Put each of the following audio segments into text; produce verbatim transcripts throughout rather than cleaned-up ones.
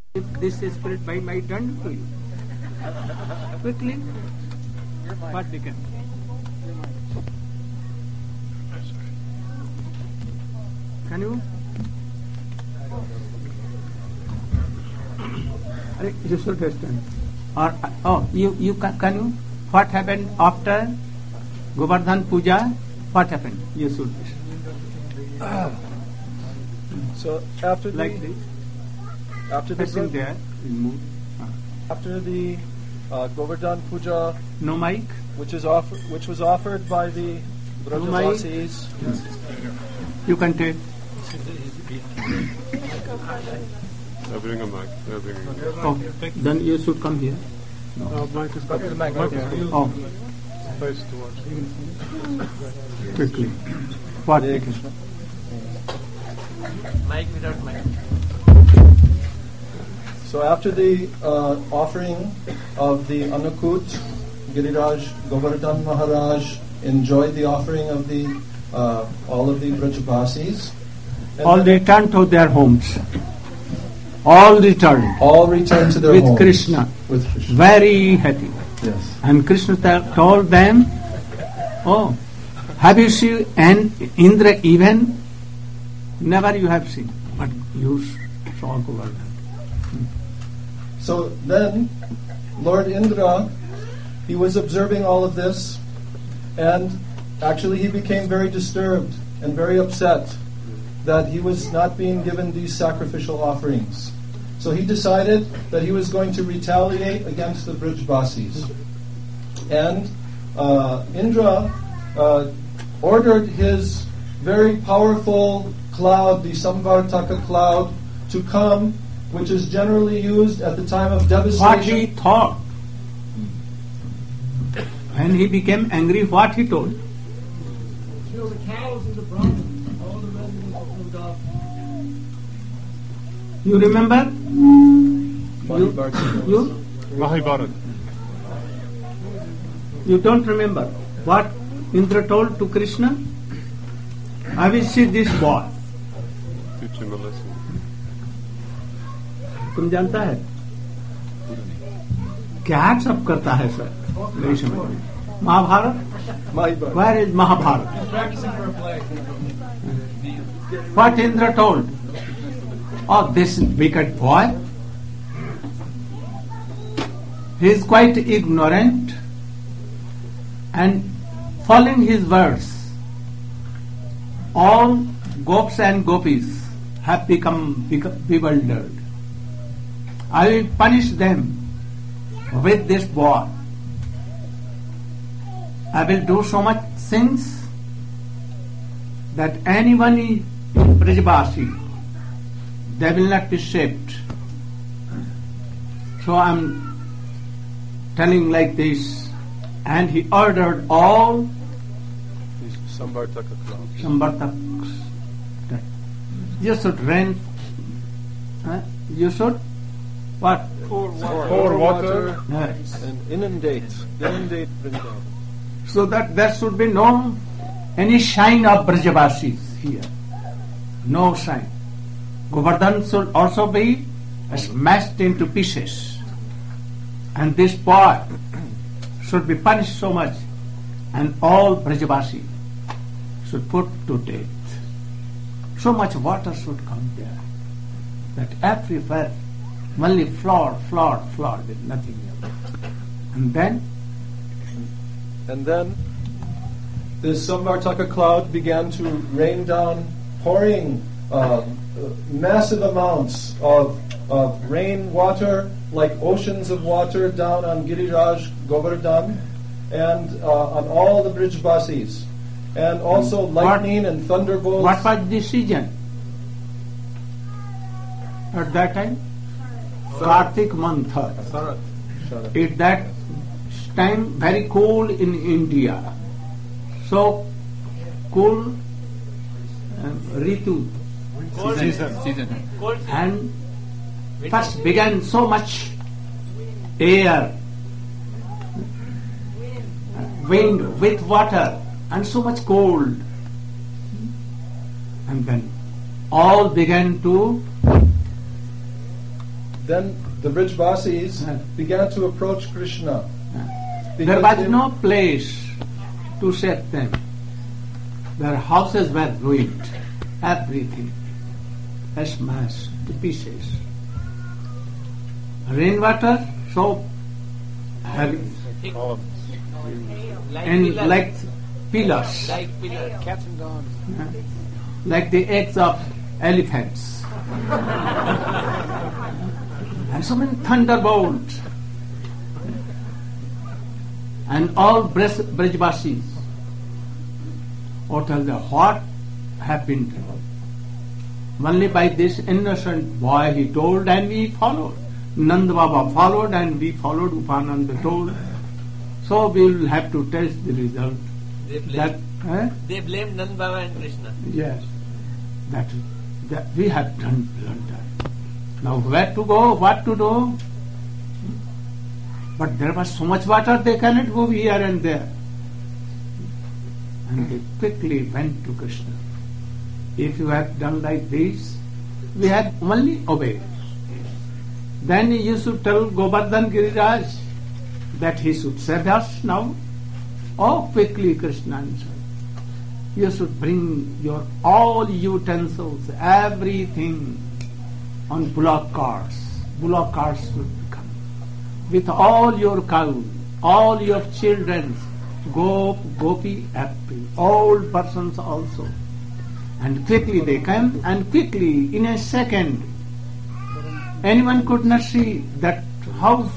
If this spirit by my turn to you. Quickly. What we can. Can you? You should understand. Or oh, you you can, can you? What happened after Govardhan Puja? What happened? You should. Uh, so after the, like this. After the Facing there, we move. After the uh, Govardhan Puja, no mic, which is offer, which was offered by the Brajavasis. No you can take. I'll bring a mic. I'll bring a mic. Oh, then you should come here. No, no mic is back. Mic is oh, face towards. Quickly. What? Mic without mic. So after the uh, offering of the Anukut, Giriraj Govardhan Maharaj enjoyed the offering of the uh, all of the Brajavasis. All returned to their homes. All returned. All returned to their with homes. Krishna. With Krishna. Very happy. Yes. And Krishna t- told them, oh, have you seen an Indra even? Never you have seen. But you saw Govardhan. So then, Lord Indra, he was observing all of this, and actually he became very disturbed and very upset that he was not being given these sacrificial offerings. So he decided that he was going to retaliate against the Brajavasis. And uh, Indra uh, ordered his very powerful cloud, the Samvartaka cloud, to come, which is generally used at the time of devastation. What he thought. When he became angry, what he told? Kill the cows and the Brahmins, all the residents of God. You remember? You, you, Mahabharata. you don't remember what Indra told to Krishna? I will see this boy. Teach him a lesson. तुम जानता है क्या सब करता है sir नहीं समझ में Mahabharat where is Mahabharata? What Indra told? Oh, this wicked boy, he is quite ignorant, and following his words, all gopis and gopis have become bewildered. I will punish them with this boy. I will do so much sins that anyone in Brajavasi, they will not be saved. So I am telling like this, and he ordered all Samvartaka cloud. Samvartaks that you should rain, huh? you should what? Pour water, Pour water Yes. and inundate, inundate Vrindavan. So that there should be no any sign of Brajavasis here. No sign. Govardhan should also be smashed into pieces. And this boy should be punished so much, and all Brajavasi should put to death. So much water should come there that everywhere only flood, flood, flood with nothing else. And then And then this Samvartaka cloud began to rain down, pouring uh, massive amounts of, of rain water, like oceans of water, down on Giriraj Govardhan and uh, on all the Brajavasis. And also lightning what, and thunderbolts. What was the season at that time? Kartik month. Sharat. At that time, very cool in India. So cool um, Ritu. Season. Season. And first began so much air, wind with water, and so much cold. And then all began to then the Brijvasis Yeah. began to approach Krishna. There Because was they- no place to set them. Their houses were ruined, everything smashed to pieces. Rainwater so heavy All of Like and pillars. like pillars, Like pillars. Cats and dogs. like the eggs of elephants. And so many thunderbolts. And all Braj- Brajvasis or tell them what happened. Only by this innocent boy he told and we followed. Nanda Baba followed and we followed. Upananda told. So we will have to test the result. They That, blame, eh? they blame Nand Baba and Krishna. Yes, that, that we have done blunder. Now where to go, what to do? But there was so much water they cannot move here and there. And they quickly went to Krishna. If you have done like this, we have only obeyed. Then you should tell Govardhan Giriraj that he should serve us now. Oh, quickly Krishna answered. You should bring your all utensils, everything on bullock carts. Bullock carts should come. With all your cows, all your children, Gop, Gopi, happy, old persons also. And quickly they came, and quickly, in a second, anyone could not see that how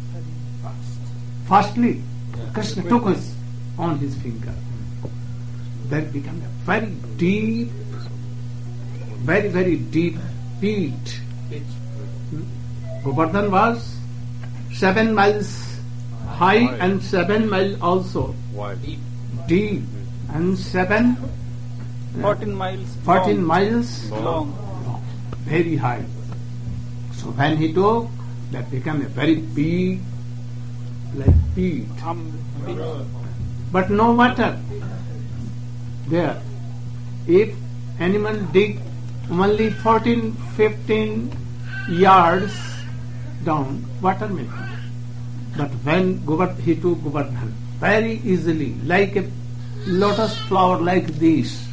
fastly Krishna took us on his finger. There became a very deep, very, very deep pit. Govardhan was seven miles high High. and seven miles also wide. deep, and seven, Fourteen miles. fourteen long. miles Long. long, very high. So when he took, that became a very big, like pit. Um, big. But no water there. If anyone dig only fourteen, fifteen yards down, water may come. But when Govard- he took Govardhan very easily, like a lotus flower like this,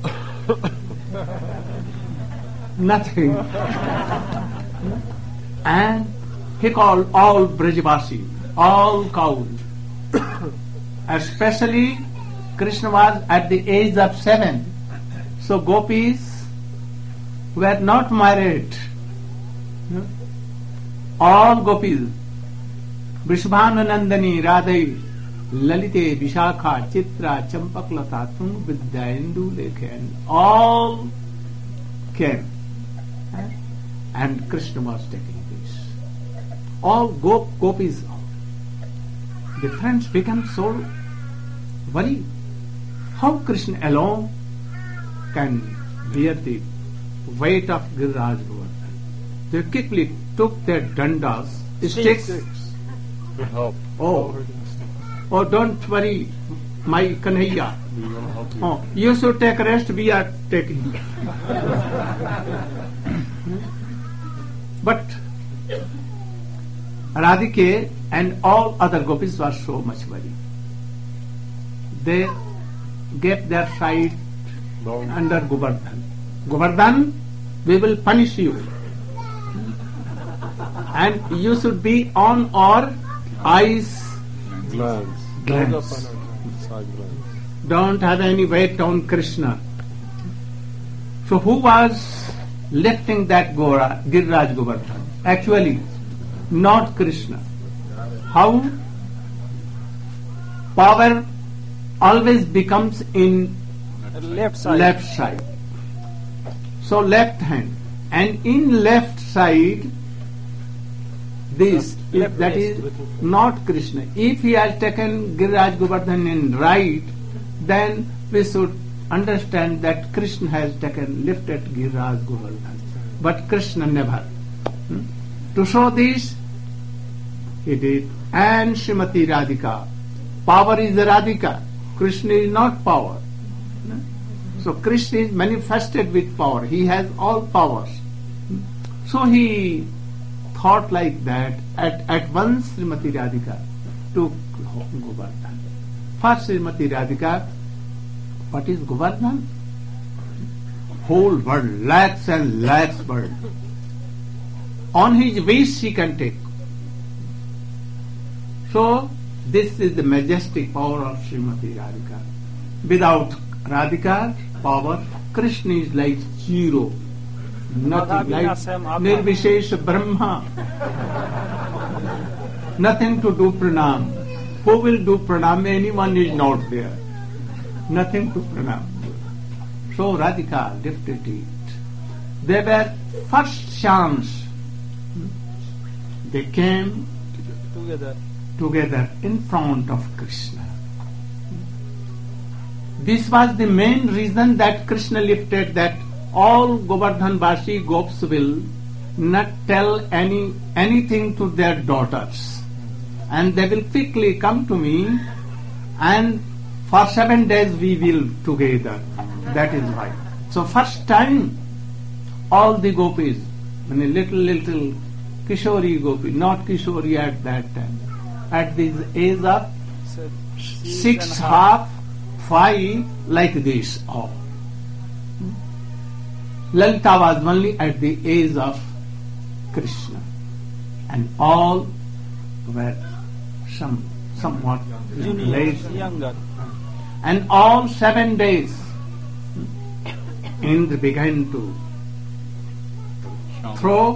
nothing. And he called all Brajvasi, all cows. Especially Krishna was at the age of seven. So gopis were not married. All gopis, Vrishabhanandani, Radha, Lalite, Vishakha, Chitra, Champaklata, Tung, Vidya, Indu, Lekhe, and all came. And Krishna was taking this. All gop, gopis. The friends become so worried. How Krishna alone can bear the weight of Giriraj Govardhan? They quickly took their dandas, sticks. To help. Oh, oh, don't worry, my Kanhaiya. We want to help you. Oh, you should take rest, we are taking. But Radhike and all other gopis were so much worried. They get their side No. under Govardhan. Govardhan, we will punish you. And you should be on our eyes Glands. glands. Side glands. Don't have any weight on Krishna. So who was lifting that Gora, Giriraj Govardhan? Actually, not Krishna. How? Power always becomes in Left side. left side. So left hand. And in left side, this, if Left that wrist. is not Krishna. If he has taken Giriraj Govardhan in right, then we should understand that Krishna has taken, lifted Giriraj Govardhan. But Krishna never. Hmm? To show this, he did. And Srimati Radhika. Power is Radhika. Krishna is not power. So Krishna is manifested with power. He has all powers. So he thought like that, at, at once Srimati Radhika took Govardhan. First Srimati Radhika, what is Govardhan? Whole world, lakhs and lakhs world. On his wish she can take. So, this is the majestic power of Srimati Radhika. Without Radhika power, Krishna is like zero. Nothing, like Nirvishesh Brahma. Nothing to do pranam. Who will do pranam? Anyone is not there. Nothing to pranam. So Radhika lifted it. They were first chance. They came together. together in front of Krishna. This was the main reason that Krishna lifted, that all Govardhan Vashi Gops will not tell any anything to their daughters, and they will quickly come to me, and for seven days we will together. That is why. So first time all the gopis, I mean little little Kishori gopi, not Kishori at that time, at the age of six, half, five, like this all. Lalita was only at the age of Krishna, and all were some somewhat late, younger. and all seven days Indra began to throw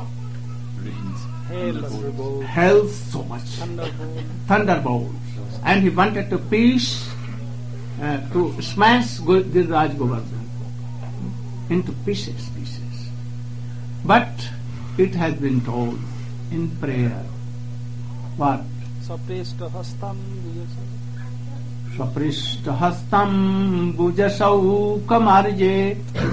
Hail, hell so much, thunderbolts, and he wanted to piece, uh, to smash Giriraj Govardhan into pieces, pieces. But it has been told in prayer, what? Saprishta hastam Saprishta hastam bujasau kamarje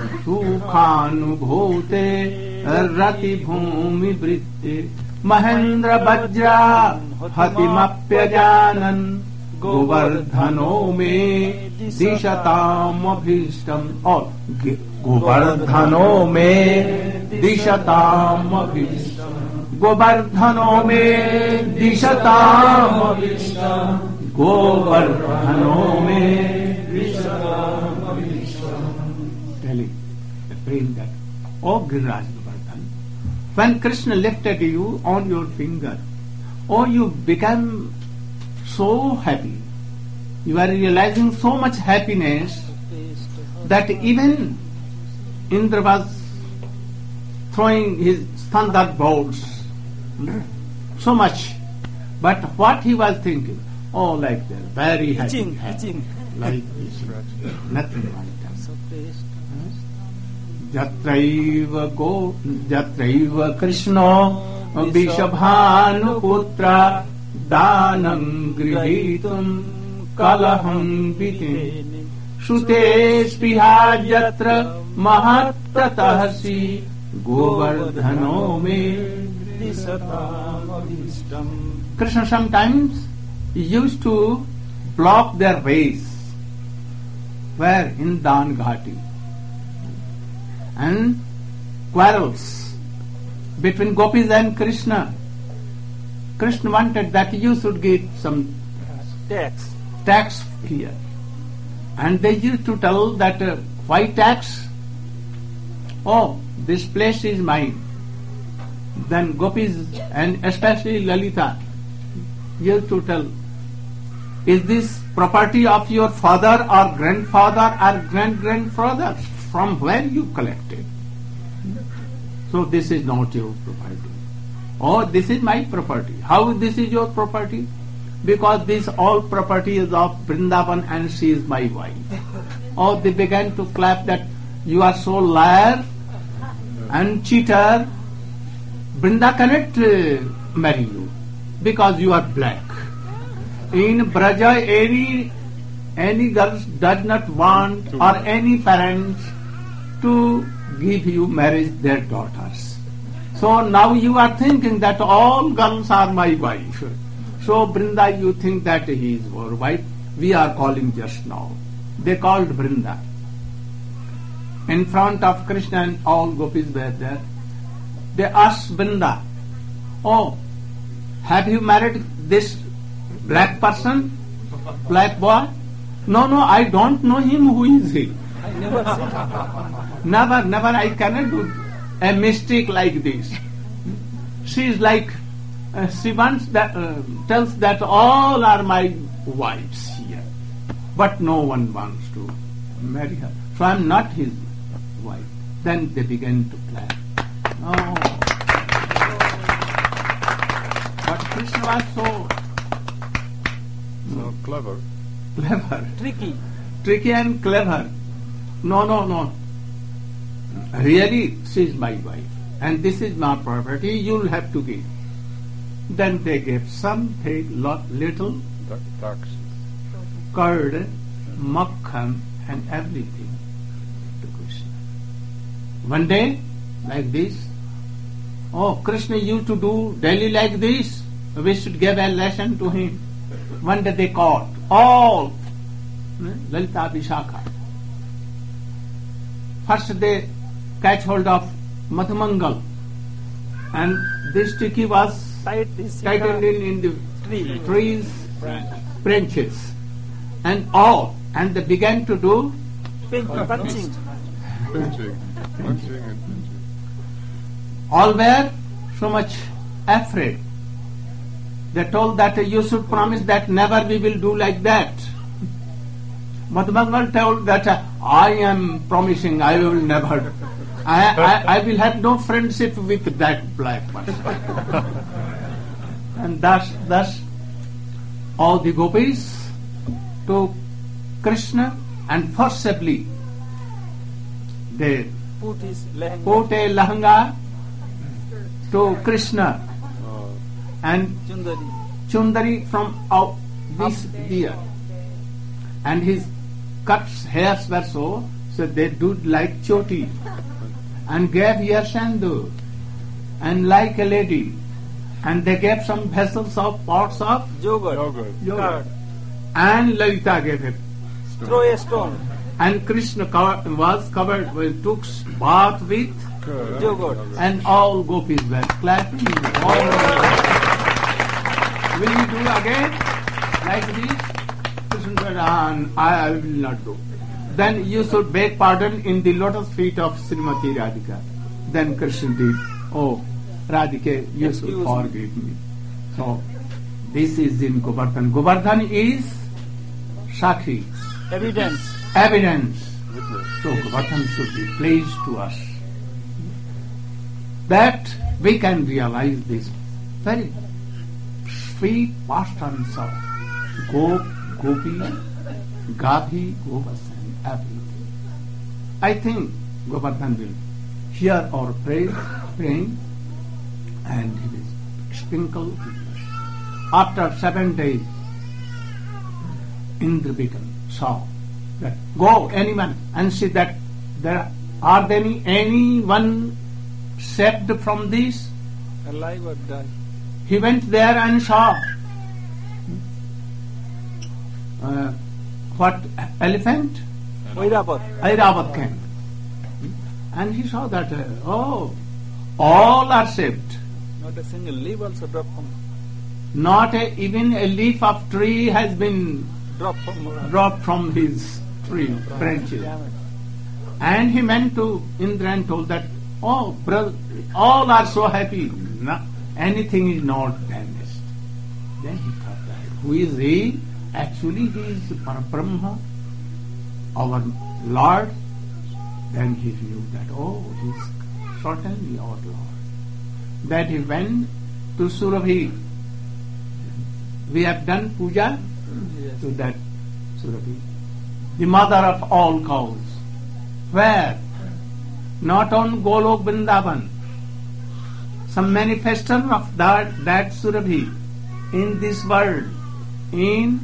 sukhanubhote rati bhumi vritte Mahendra Vajra Hatimapyajanan Govardhano me Dishatam Abhishtam, or Govardhano me Dishatam Abhishtam, Govardhano me Dishatam Abhishtam, Govardhano me Dishatam Abhishtam. Telling, praying that, O Giriraj Govardhan, when Krishna lifted you on your finger, oh, you became so happy. You are realizing so much happiness that even Indra was throwing his thunderbolts so much. But what he was thinking? Oh, like that, very happy. Itching, happy. itching. Like itching. Nothing like that. Jatraiva go, Jatraiva Krishna Vishabhanu Putra Danam Grihitum Kalaham Vitin Shute Spiha Jatra Mahatratahasi Govardhano me Disatam Abhishtam. Krishna sometimes used to block their ways. Where? In Dan Ghati. And quarrels between gopis and Krishna. Krishna wanted that you should give some Tax. tax here. And they used to tell that, uh, why tax? Oh, this place is mine. Then gopis, and especially Lalita, used to tell, is this property of your father or grandfather or grand-grandfather? From where you collected? So this is not your property. Oh, this is my property. How this is your property? Because this all property is of Vrindavan and she is my wife. Oh, they began to clap that you are so liar and cheater. Vrinda cannot uh, marry you because you are black. In Braja, any any girl does not want, or any parents, to give you marriage their daughters. So now you are thinking that all girls are my wife. So Vrinda, you think that he is your wife. We are calling just now. They called Vrinda. In front of Krishna and all gopis were there. They asked Vrinda, oh, have you married this black person, black boy? No, no, I don't know him. Who is he? I never see. Never, never, I cannot do a mistake like this. She is like, uh, she wants that, uh, tells that all are my wives here, but no one wants to marry her. So I am not his wife. Then they began to plan. Oh. But Krishna was so So clever. clever, Tricky. tricky and clever. No, no, no. Really, she is my wife, and this is my property. You'll have to give. Then they gave something, lot, little Duck, ducks. curd, makhan, and everything to Krishna. One day, like this, oh, Krishna used to do daily like this. We should give a lesson to him. One day they caught all Lalita Vishakha. First they catch hold of Madhumangal, and this sticky was Tight is tightened in, in the tree. trees, branches, and all, and they began to do Pinch, punching. Pinching. Punching and pinching. all were so much afraid. They told that you should promise that never we will do like that. Madhumangal told that uh, I am promising I will never, I, I, I will have no friendship with that black person. And thus, thus all the gopis to Krishna, and forcibly they Put his lehenga. put a lahanga to Krishna Oh, and Chundari. chundari from out this ear, and his cuts hairs were so so they do like choti, and gave ear sandur, and like a lady, and they gave some vessels of pots of Yogurt. yogurt. yogurt, and Lalita gave it, Throw a stone. and Krishna covered, was covered with took bath with, Curd. Yogurt. and all gopis were clapping. All will you do again like this? Krishna said, ah, I, I will not do. Then you should beg pardon in the lotus feet of Srimati Radhika. Then Krishna did, oh, Radhika, you Excuse should me. forgive me. So, this is in Govardhan. Govardhan is Sakhi, Evidence. evidence. Witness. So Govardhan should be pleased to us. That we can realize this very sweet pastimes of Gop, Gopi, Gapi, Govas and everything. I think Govardhan will hear our praise, praying, and he will sprinkle with us. After seven days, Indravikan saw that go anyone and see that there are there any anyone saved from this. Alive or die. He went there and saw uh, what elephant Vairapat. Airavat came, and he saw that uh, oh, all are saved. Not a single leaf also drop from Not a, even a leaf of tree has been drop from uh, dropped from his tree branches. Damn it. And he went to Indra and told that, oh, brother, all are so happy. No, anything is not damaged. Then he thought that, who is he? Actually, he is Parabrahma, our Lord. Then he knew that, oh, he is certainly our Lord. That he went to Surabhi. We have done puja Yes. to that Surabhi, the mother of all cows. Where? Not on Golok Vrindavan. Some manifestation of that, that Surabhi in this world, in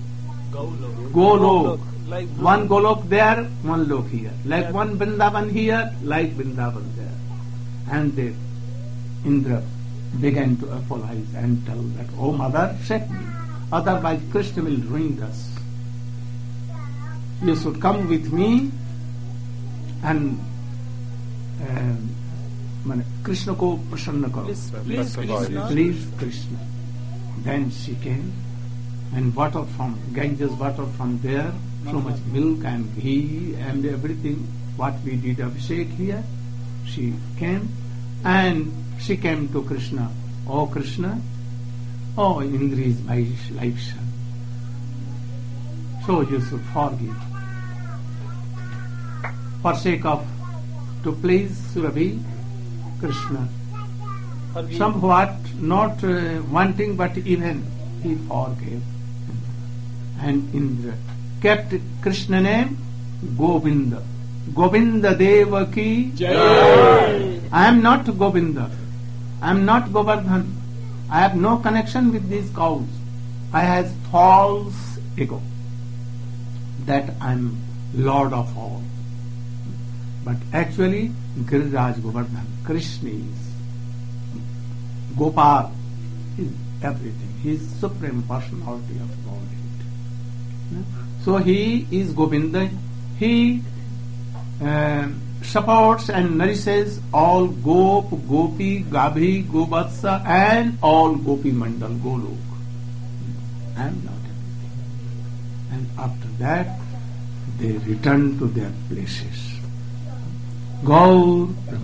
Golok. Like One Golok there, one Lok here. Like one Vrindavan here, like Vrindavan there. And they, Indra began to apologize and tell that, oh mother, save me. Otherwise Krishna will ruin us. You should come with me and um, माने कृष्ण को प्रसन्न करो, Please, Krishna. please Krishna. Then she came and water from Ganges, water from there, so much milk and ghee and everything what we did Abhishek here. She came and she came to Krishna. Oh Krishna, oh Indra is my life son, so you should forgive. For sake of to please Surabhi, Krishna Forgive. somewhat not uh, wanting, but even he forgave. And Indra kept Krishna name Govinda. Govinda Devaki. Jai. I am not Govinda. I am not Govardhan. I have no connection with these cows. I have false ego that I am Lord of all. But actually, Giriraj Govardhan, Krishna is Gopal, is everything. He is supreme personality of Godhead. So he is Govinda. He uh, supports and nourishes all Gop, Gopi, Gabhi, Govatsa and all Gopi Mandal, Golok. I am not everything. And after that, they return to their places. Gaur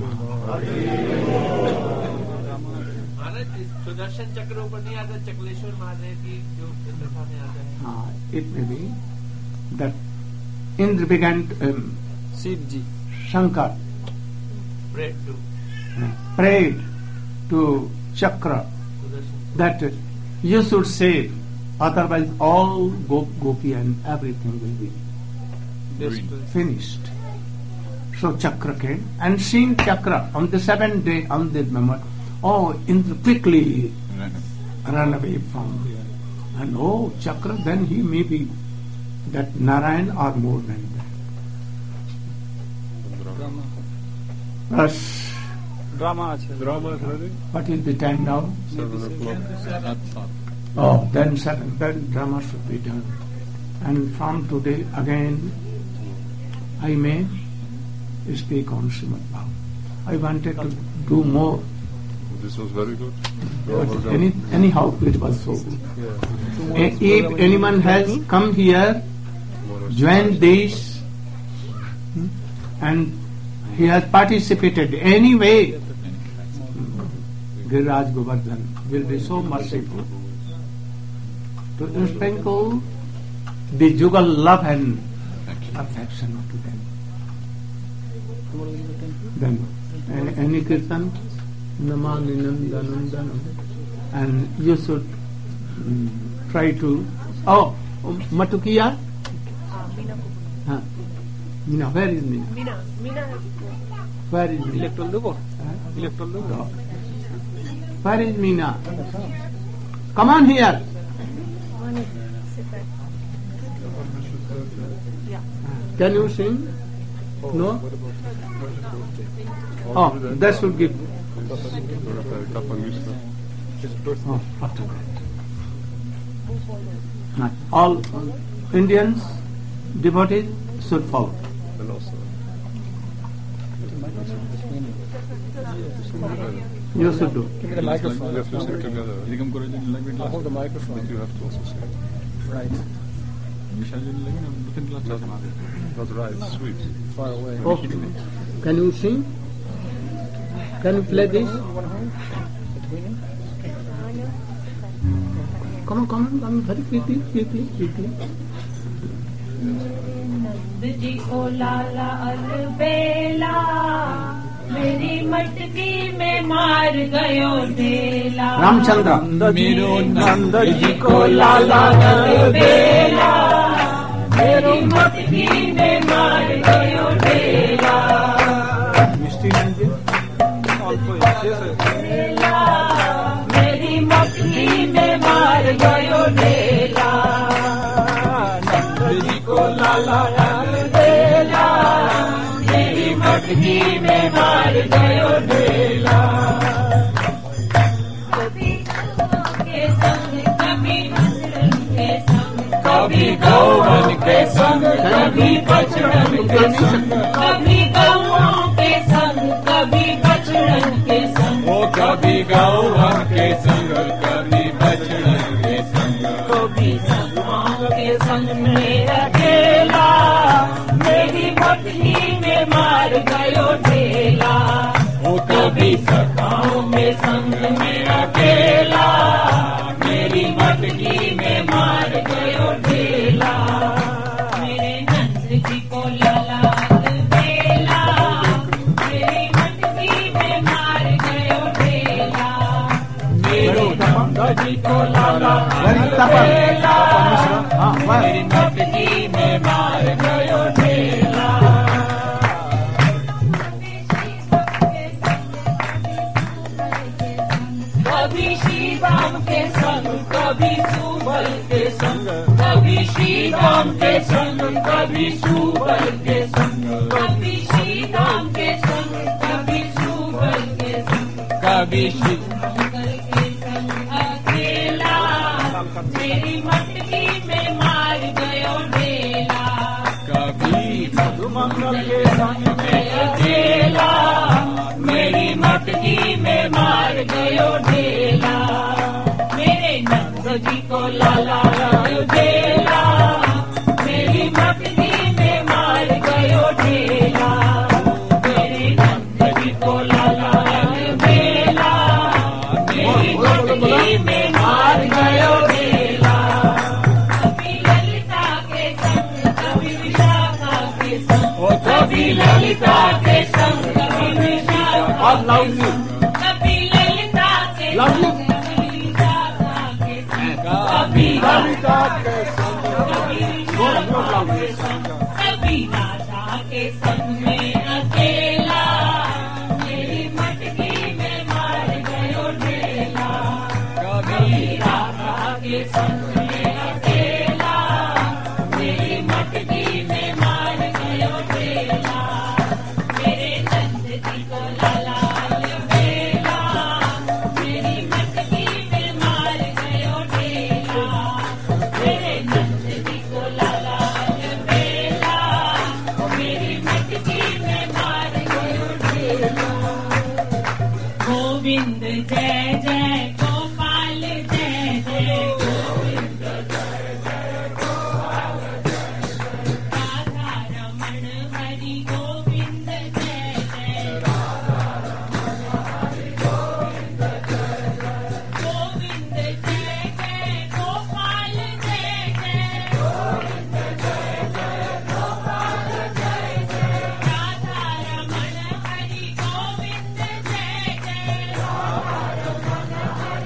महाराज इस सुदर्शन चक्र ऊपर नहीं आता, चकलेश्वर महादेव की जो कथा में आता है. uh, it may be that Indra began to, um, Shiv Ji. Shankar Bread to uh, prayed to Chakra Sudarshan. that uh, you should save, otherwise all go- Gopi and everything will be Destroy. finished. So Chakra came, and seeing Chakra on the seventh day, on the moment, oh, Indra quickly run away from there. And oh, Chakra, then he may be that Narayan or more than that. Drama. Plus, Drama আছে. Drama is ready. what is the time now? Seven o'clock. Oh, then seven, then drama should be done. And from today again, I may speak on Srimad Bhagavatam. I wanted to do more. This was very good. But any, anyhow, it was so good. A- If anyone has come here, joined this, hmm, and he has participated anyway, Giriraj Govardhan will be so merciful to sprinkle the jugal love and affection to them. Then, a- any kirtan, Namani Nandanandanam, and you should mm, try to. Oh, um, Matukiya? Huh. Meena, where is Meena? Meena, Meena has Where is Meena? Electoral দেবো? Huh? Electoral দেবো? No. Where is Meena? Come on here. one sit back. Yeah. Can you sing? No? Oh, that should give. Oh, after that. Not all Indians, devotees should follow. And also, You should do. Give me the microphone. we have to sing together. I'll hold the microphone. But you have to also sing. Right. Not right, sweet. Far away. Okay. Can you sing? Can you play this? Come on, come on, come on, very quickly, quickly, quickly. Nand ji को लाला अलबेला मेरी मटकी में मार गयो ढेला. Ramchandra. मेरो नंद जी को लाला अलबेला मेरी मटकी में मार गयो ढेला. Misty Nanji. অল্প শেষ হয়েছে। ढेला मेरी मटकी में मार गयो ढेला. नंद जी को लाला अलबेला मेरी मटकी में मार गयो ढेला. कभी गौवन के संग कभी बछड़न के संग कभी गौवन के संग कभी बछड़न के संग कभी गौओं के संग कभी बछड़न सखाओं के संग में अकेला, मेरी मटकी में मार गयो ढेला। मेरे नंद जी को लाला बेला, मेरी मटकी में मार गयो ढेला। मेरे नंद जी को लाला बेला, मेरी मटकी में मार गयो ढेला। कभी श्री राम के संग, कभी सुबल के संग, कभी श्री राम के संग, कभी सुबल के संग, कभी श्री राम के संग, कभी सुबल के संग, कभी श्री मंगल के संग अकेला, मेरी मटकी में मार गयो ढेला। कभी मधुमंगल के संग में अकेला, मेरी मटकी में मार गयो ढेला। मेरे नंद जी को लाला ढेला, मेरी मटकी में मार गयो ढेला। मेरे नंद जी को लाला ढेला, मेरी मटकी में मार गयो ढेला। कभी ललिता के संग, कभी विशाखा के संग, कभी ललिता के संग, कभी विशाखा के संग, कभी ललिता के संग, कभी विशाखा के संग, कभी ललिता के संग, कभी विशाखा के संग, कभी राधा के संग में अकेला, मेरी मटकी में मार गयो ढेला। कभी राधा के संग में अकेला, मेरी मटकी में मार गयो ढेला। मेरे नंद जी को लाला बेला, मेरी मटकी में मार गयो ढेला। मेरे नंद जी को लाला बेला, मेरी मटकी में मार गयो ढेला। गोविंद जय जय गोपाल जय जय, गोविंद जय जय गोपाल जय जय, राधा रमण हरि गोविंद जय जय, राधा रमण हरि गोविंद जय जय, गोविंद जय जय गोपाल जय जय, गोविंद जय जय गोपाल जय जय, राधा रमण हरि गोविंद जय जय, Radha Raman Hari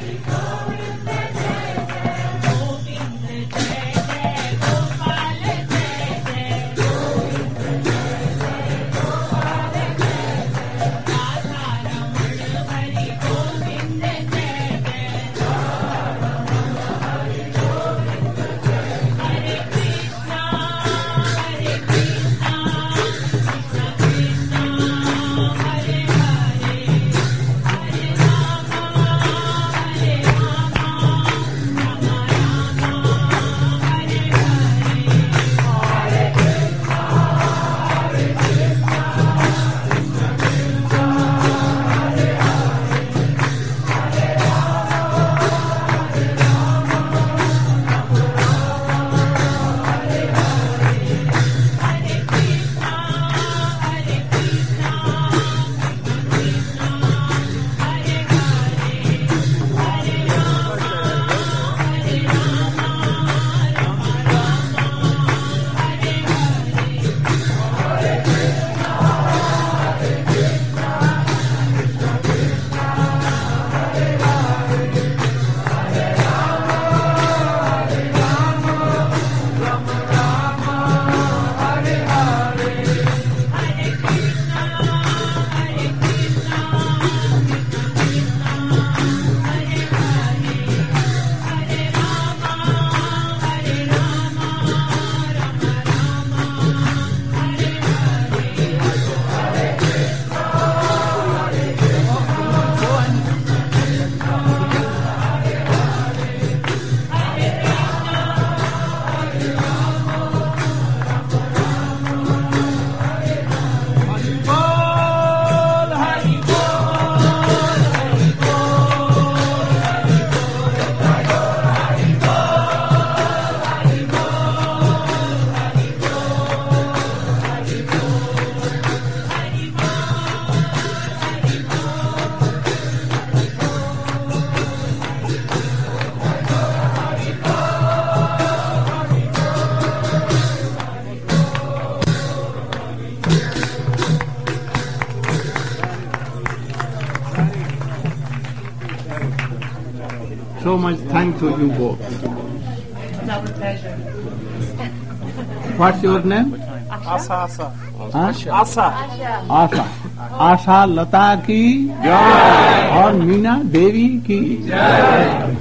So much thanks to you both. It's our pleasure. What's your name? आशा आशा हाँ? आशा आशा आशा लता की जय और मीना देवी की जय.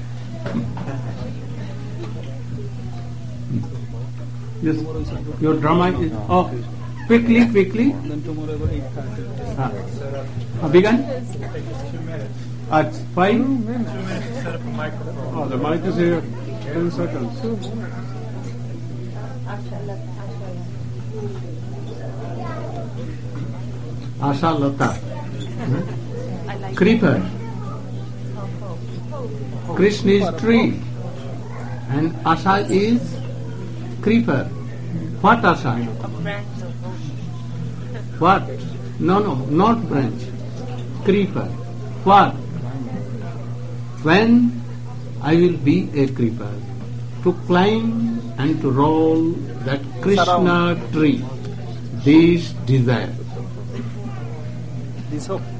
Yes, your drama is oh quickly quickly. then tomorrow about eight thirty. हाँ. Uh, begin. At five. Oh, the mic is here. Ten seconds. Asha Lata. Creeper. Krishna is tree. And Asha is creeper. What Asha? A branch of ocean. What? No, no, not branch. Creeper. What? When I will be a creeper, to climb and to roll that Krishna tree, these desires. This hope.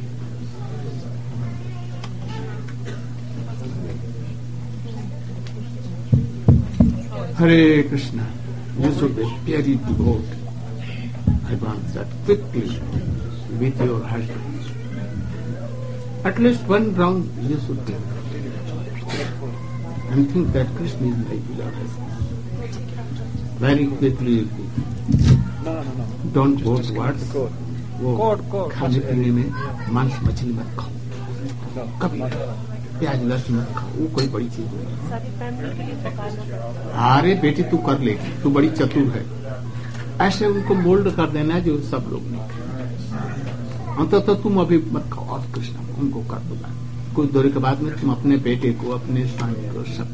Hare Krishna. You should be very devout. I want that quickly with your husband. At least one round you should take. And think that Krishna is my beloved. Very quickly. No, no, no. Don't go towards वो Code, code. खाने पीने में मांस मछली मत खाओ, कभी प्याज लहसुन मत खाओ, वो कोई बड़ी चीज नहीं. सारी फैमिली के लिए पकाना पड़ता है. अरे बेटी तू कर लेगी, तू बड़ी चतुर है. ऐसे उनको मोल्ड कर देना है जो सब लोग नहीं. अंत तो तुम अभी मत खाओ और कृष्ण उनको कर दो. कुछ देर के बाद में तुम अपने बेटे को, अपने स्वामी को, सब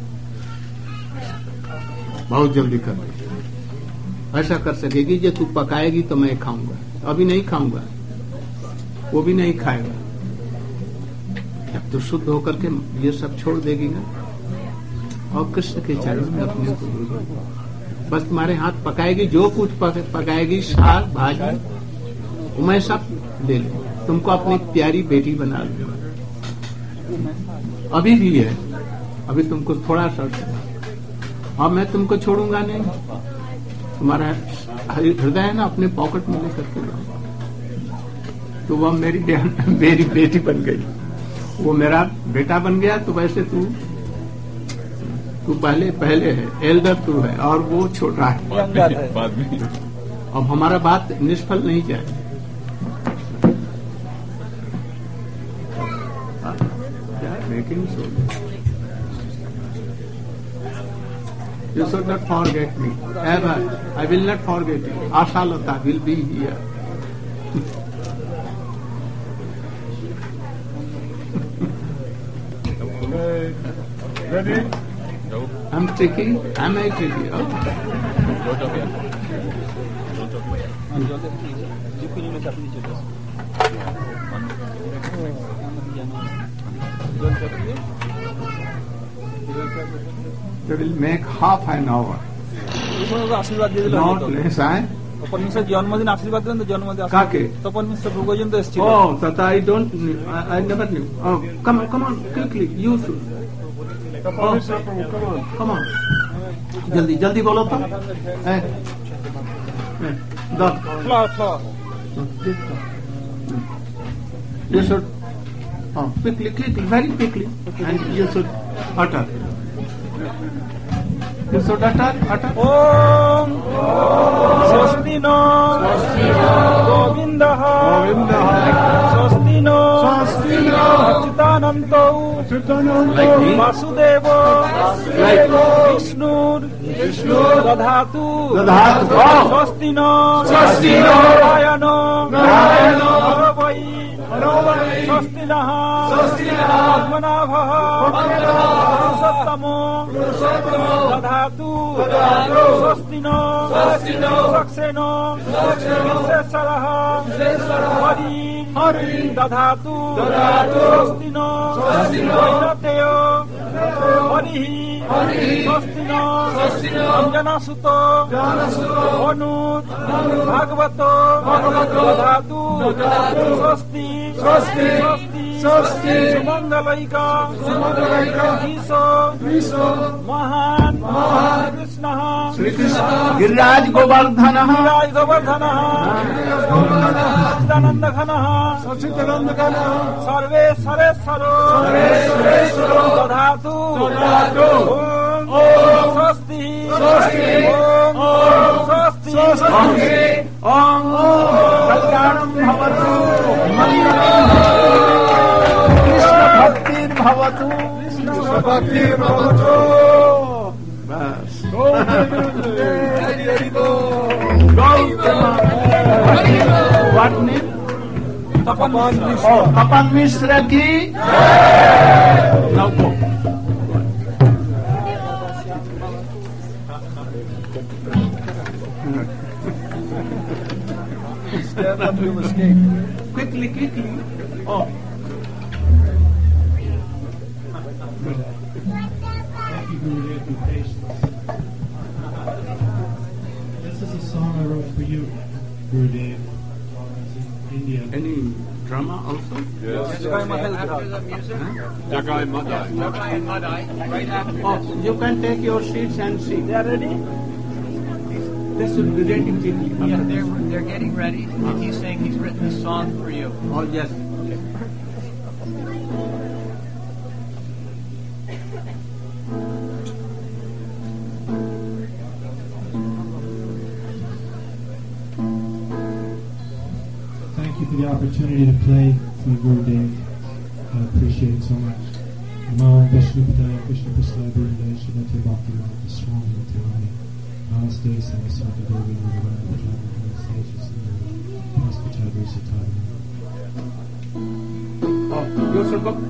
बहुत जल्दी कर दो. ऐसा कर सकेगी जो तू पकाएगी तो मैं खाऊंगा, अभी नहीं खाऊंगा, वो भी नहीं खाएगा. जब तू शुद्ध होकर के ये सब छोड़ देगी ना और कृष्ण के चरणों में अपने को दे देगी. बस तुम्हारे हाथ पकाएगी, जो कुछ पकाएगी, साग भाजी, मैं सब ले लूँ. तुमको अपनी प्यारी बेटी बना लूंगा. अभी भी है, अभी तुमको थोड़ा सा, और मैं तुमको छोड़ूंगा नहीं. तुम्हारा हृदय है ना, अपने पॉकेट में लेकर के जाऊंगा. तो वह मेरी मेरी बेटी बन गई, वो मेरा बेटा बन गया. तो वैसे तू तू पहले पहले है, एल्डर तू है और वो छोटा है. बाद में अब हमारा बात निष्फल नहीं जाए. Making so. You should not forget me ever. I will not forget you. Asha Lata will be here. ready? No. I'm tricky. Am I tricky? Oh. Don't talk here. Don't talk here. They will make half an hour. आशीर्वाद दे दिल Not less, eh? तपन मिश्र जन्मदिन आशीर्वाद दिलन तो जन्मदिन काके? तपन मिश्र भोगजन तो एसटी Oh, that I don't knew. I, I never knew. Oh, come on, come on, quickly. You should. Oh, Come on. come on. जल्दी जल्दी बोलो तो. Eh? Eh? Done. Flower flower You should. Oh, quickly, quickly, very quickly, and you should utter. You should utter, utter. ओम स्वस्ति नो गोविंद स्वस्ति नो अच्युतानंतो Like me? Vasudeva Like Vishnu दधातु दधातु। Oh. स्वस्ति नो स्वस्ति नो नारायण नारायण भगवै स्वस्ति नः पद्मनाभः पुरुषोत्तमो दधातु स्वस्ति नो सक्सेनो विश्वेश्वरः हरि दधातु स्वस्ति नो वैनतेयो हरिः स्वस्ति नो अंजनासुतो अनुत भागवतो ददातु स्वस्ति स्वस्ति स्वस्ति सुमंगलैका ईशो महान कृष्णः श्री कृष्ण गिरिराज गोवर्धनः गिरिराज गोवर्धनः सच्चिदानंद घनः सच्चिदानंद घनः सर्वेश्वरेश्वरो सर्वेश्वरेश्वरो दधातु दधातु ओम स्वस्ति स्वस्ति ओम स्वस्ति स्वस्ति ओम कल्याणं भवतु कृष्ण भक्तिर् भवतु कृष्ण भक्तिर् भवतु बस What name? Tapan Mishra Oh, Tapan Mishra ki. Now go. Stand up, you'll escape. Quickly, quickly. Oh. Thank you, Gurudev, for patience. This is a song I wrote for you, Gurudev, while I was in India. Any drama also? Yes. After the music, Jagai Madai. Jagai and Madai, right after Oh, you can take your seats and see. They are ready? This will be ready quickly. Yeah, they're, they're getting ready. He's saying he's written a song for you. Oh, yes. Thank you for the opportunity to play for Gurudev. I appreciate it so much. Namo Vishnu Padaya Krishna Prasad Gurudaya Srimati Bhakti Vedanta Swami Tirani. Namaste Saraswati Devi Nirvana Vajana Sages Paspachadri Satari. Oh, you should go.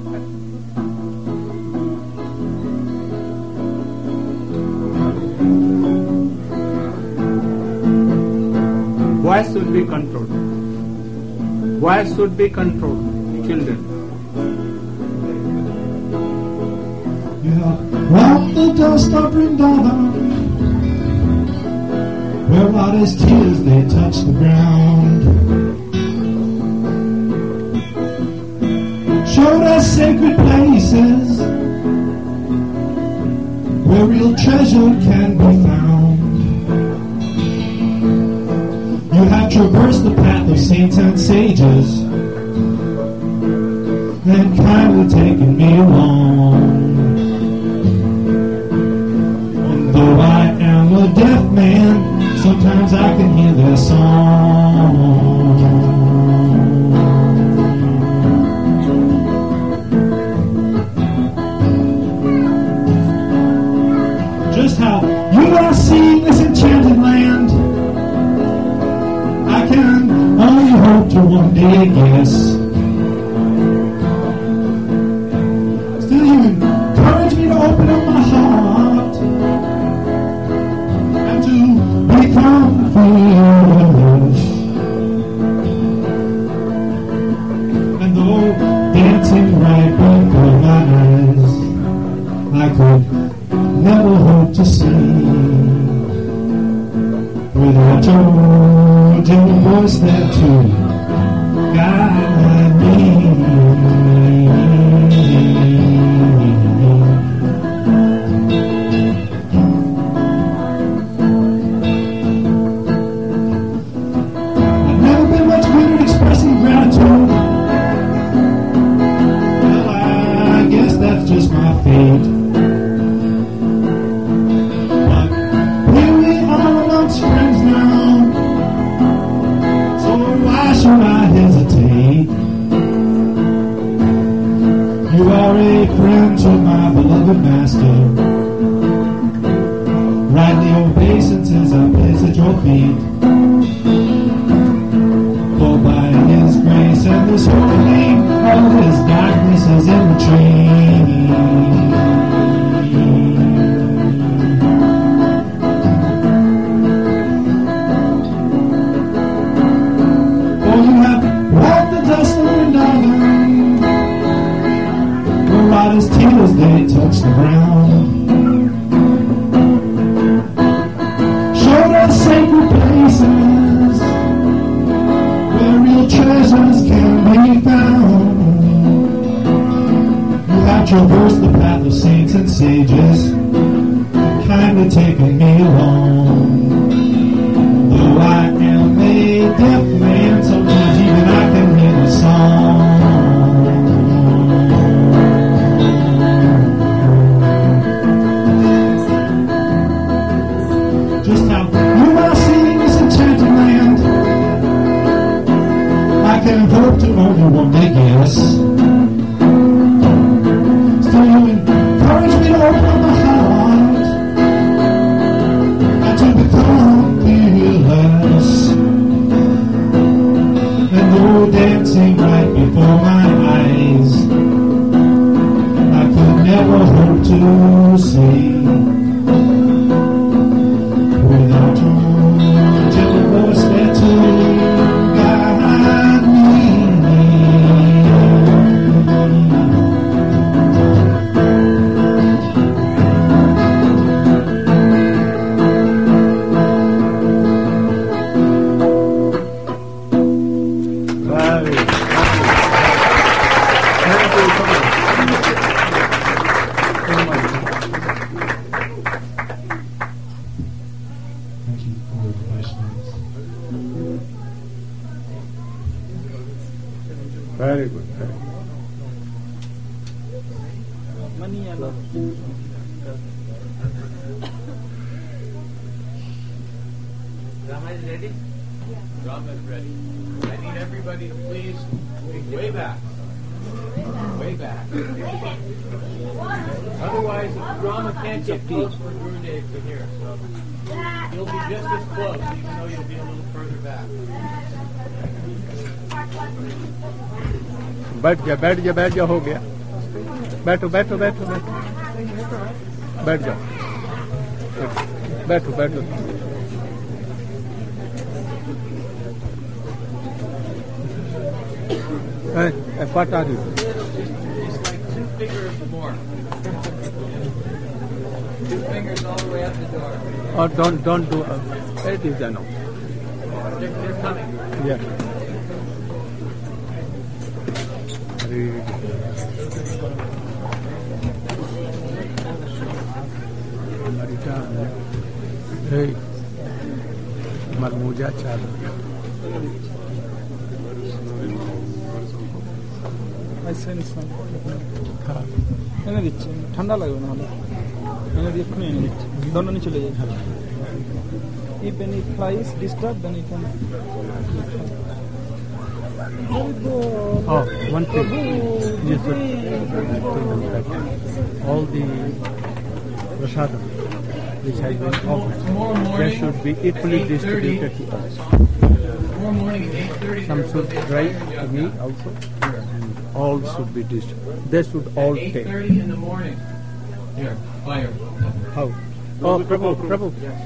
Voice should be controlled. Voice should be controlled. Children. You have walked the dust of Vrindavan, where Radha's tears they touch the ground. Showed us sacred places where real treasure can be found. You have traversed the path of saints and sages, and kindly taken me along. And though I am a deaf man, sometimes I can hear their song. Just how you are seeing this enchanted land, I can only hope to one day guess. Still, you encourage me to open up my heart and to become foolish. And though dancing right before my eyes, I could never hope to see without your gentle voice there to guide me. I've never been much good at expressing gratitude. Well, I guess that's just my fate. Friends now, so why should I hesitate? You are a friend to my beloved master. Rightly obey since I place at your feet. For by His grace and this holy name, all His darkness is in retreat. His tears, they touch the ground. traverse the path of saints and sages, kindly taking me along. Though I am a deaf man, sometimes even I can hear the song. Just how you are seeing this enchanted land, I can hope to only one day guess. Still you encourage me to open up my heart and to become fearless. And though dancing right before my eyes, I could never hope to see without your gentle voice there to guide me. Very good. Very good. Money and love. Rama is ready? Rama is ready. I need everybody to please way back. Way back. Otherwise, Rama can't get close for Gurudev to hear. So you'll be just as close, even though you'll be a little further back. बैठ जा बैठ जा बैठ जा हो गया बैठो बैठो बैठो बैठो बैठ जाओ बैठो बैठो what are you Just like two fingers more. Two fingers all the way up the door. or don't don't do uh, it is enough They're, they're coming. yeah Hey, Marmuja चालू ऐसे नहीं এনে দিচ্ছি ঠান্ডা লাগবে না হলে এনে দিয়ে এক্ষুনি এনে দিচ্ছি দণ্ড নিয়ে চলে যাই if any fly is disturbed then you can Oh, one thing. You should all the prasadam which has been offered, they should be equally distributed to us. Tomorrow morning at eight thirty. Some should drive to me also, and all should be distributed. They should all eight take. thirty in the morning. Here, fire. How? Oh, Prabhu, Prabhu.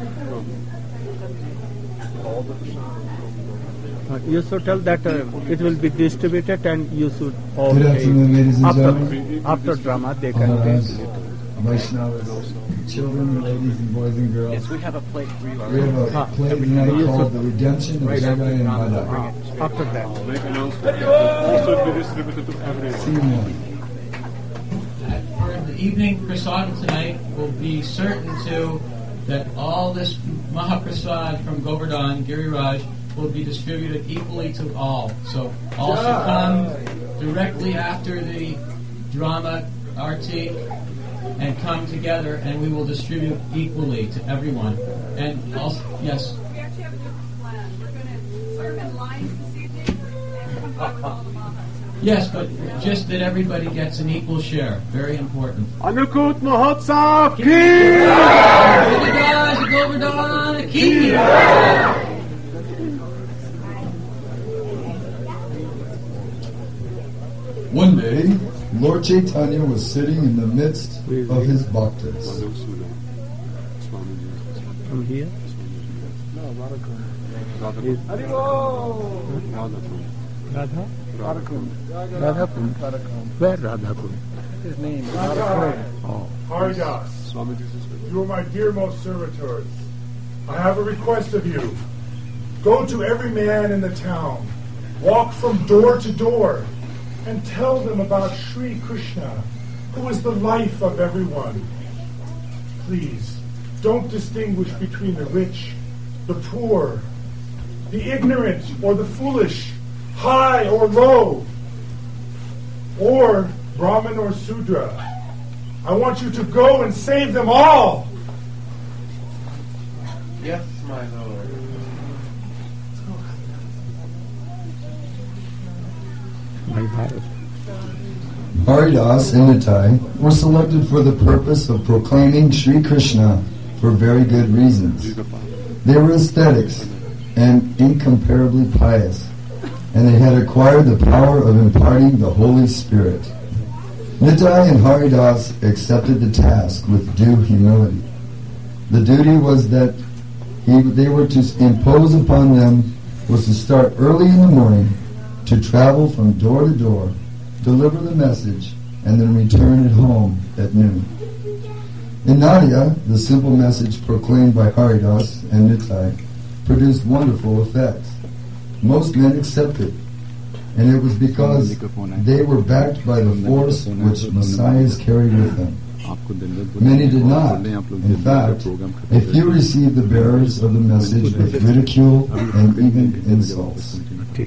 Uh, you should tell that uh, it will be distributed and you should all Good take. afternoon, ladies and After, gentlemen. after drama, they can All take right. it. Vaishnavas, children, ladies and boys and girls. Yes, we have a plate for you We have a Ah, play tonight called The Redemption of Jagai and Madhava. After that. Make announcement that will also be distributed to everyone. See you now. For the evening prasadam tonight, will be certain to that all this Mahaprasad from Govardhan, Giriraj, will be distributed equally to all. So all should come directly after the drama arti and come together, and we will distribute equally to everyone. And also, yes. We actually have a different plan. We're going to serve in lines this evening and combine with all the mahas. Yes, but just that everybody gets an equal share. Very important. Anukut Mahotsav ki! Govardhan, Govardhan, ki! One day, Lord Chaitanya was sitting in the midst of his bhaktas. From here? Radha? Radhakund. Where Radhakund? his name Oh. Haridas, you are my dear most servitors. I have a request of you. Go to every man in the town, walk from door to door, and tell them about Sri Krishna, who is the life of everyone. Please, don't distinguish between the rich, the poor, the ignorant or the foolish, high or low, or Brahmin or Sudra. I want you to go and save them all. Yes, my Lord. Haridas and Nitai were selected for the purpose of proclaiming Sri Krishna for very good reasons. They were ascetics and incomparably pious, and they had acquired the power of imparting the Holy Spirit. Nitai and Haridas accepted the task with due humility. The duty was that he, they were to impose upon them was to start early in the morning, to travel from door to door, deliver the message, and then return at home at noon. In Nadia, the simple message proclaimed by Haridas and Nitai produced wonderful effects. Most men accepted, and it was because they were backed by the force which messiahs carried with them. Many did not. In fact, a few received the bearers of the message with ridicule and even insults.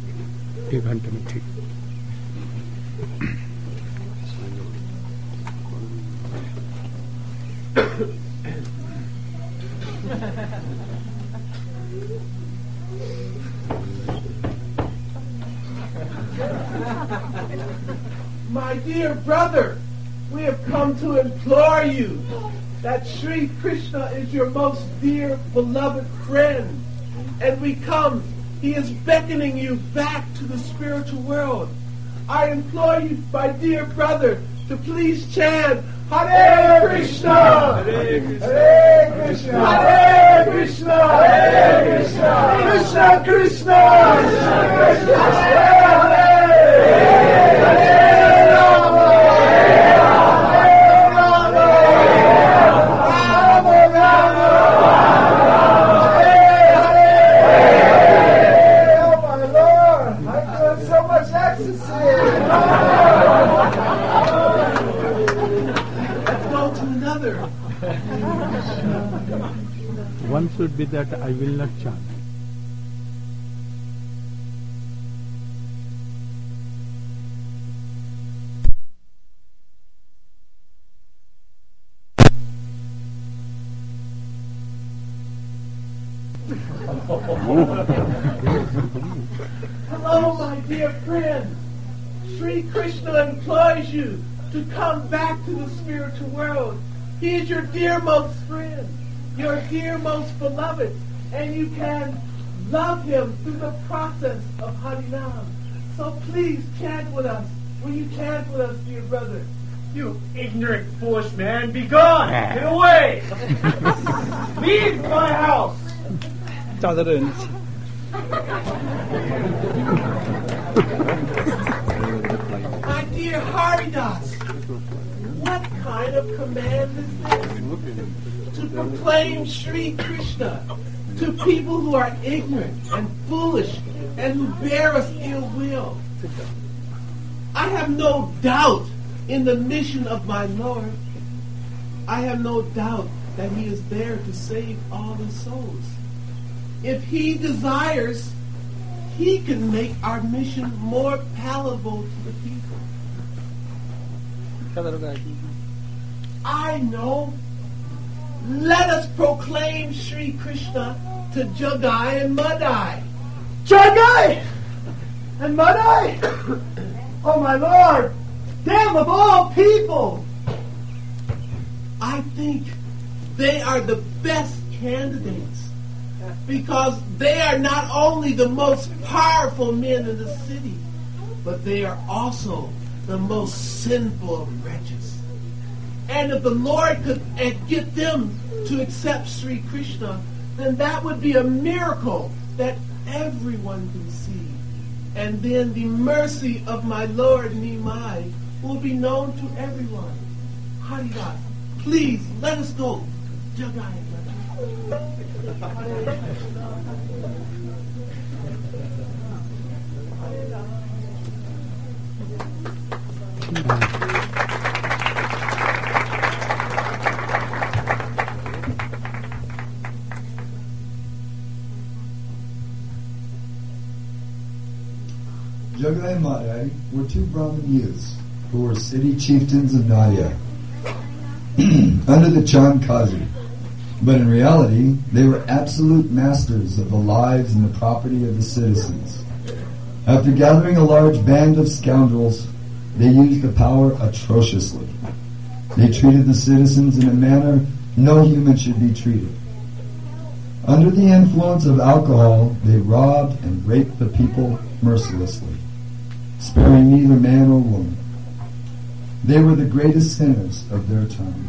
My dear brother, we have come to implore you that Sri Krishna is your most dear, beloved friend. And we come, he is beckoning you back to the spiritual world. I implore you, my dear brother, to please chant Hare Krishna, Hare Krishna, Hare Krishna, Hare Krishna, Krishna Krishna, Krishna Krishna, Hare Hare Rama, Hare Rama, Rama Rama, Hare Hare. Oh my Lord, I'm doing so much ecstasy. One should be that I will not chant. Hello, my dear friend. Sri Krishna implores you to come back to the spiritual world. He is your dearmost friend, your dearmost beloved, and you can love him through the process of Harinam. So please chant with us. Will you chant with us, dear brother? You ignorant, foolish man, be gone! Get away! Leave my house! My dear Haridas, what kind of command is this? To proclaim Sri Krishna to people who are ignorant and foolish and who bear us ill will. I have no doubt in the mission of my Lord. I have no doubt that he is there to save all the souls. If he desires, he can make our mission more palatable to the people. I know. Let us proclaim Sri Krishna to Jagai and Madai. Jagai and Madai? Oh my Lord, them of all people! I think they are the best candidates because they are not only the most powerful men in the city, but they are also the most sinful and wretches. And if the Lord could get them to accept Sri Krishna, then that would be a miracle that everyone can see. And then the mercy of my Lord Nimai will be known to everyone. Haridas, please let us go. Jagai. were two Brahmin youths who were city chieftains of Nadia under the Chand Kazi. But in reality, they were absolute masters of the lives and the property of the citizens. After gathering a large band of scoundrels, they used the power atrociously. They treated the citizens in a manner no human should be treated. Under the influence of alcohol, they robbed and raped the people mercilessly, sparing neither man or woman. They were the greatest sinners of their time.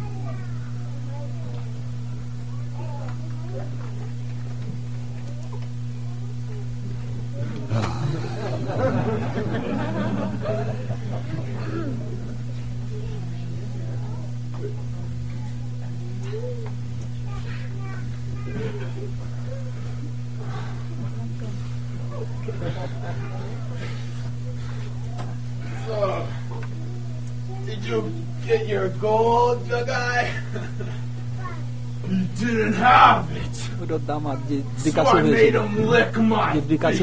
So, did you get your gold, Jagai? You didn't have it. So I made him lick my face.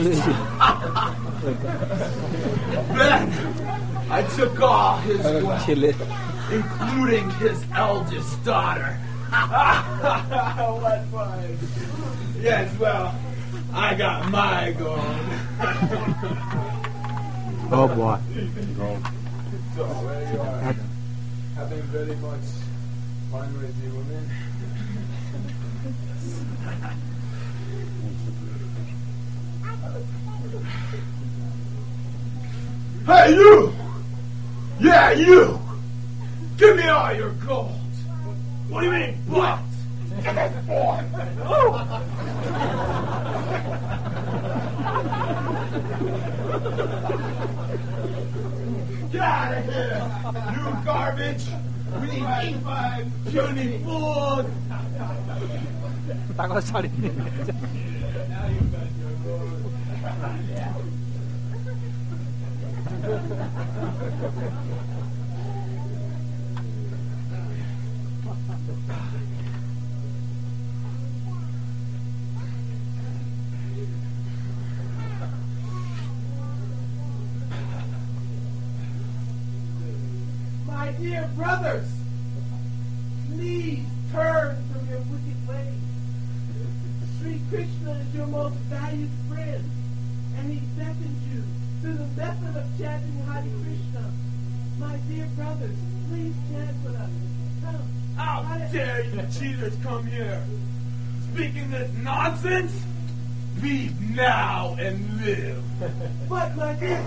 Then I took all his wealth, including his eldest daughter. What fun! Yes, well, I got my gold. Oh boy. So there you are, having very much fun with the women. Hey, you! Yeah, you! Give me all your gold! What do you mean, what? Get out of here, you garbage! We need eighty-five puny food! Now you got your gold. My dear brothers, please turn from your wicked ways. Sri Krishna is your most valued friend, and he beckons you through the method of chanting Hare Krishna. My dear brothers, please chant with us. Come. How Hare dare you cheaters come here? Speaking this nonsense? Leave now and live. But my dear...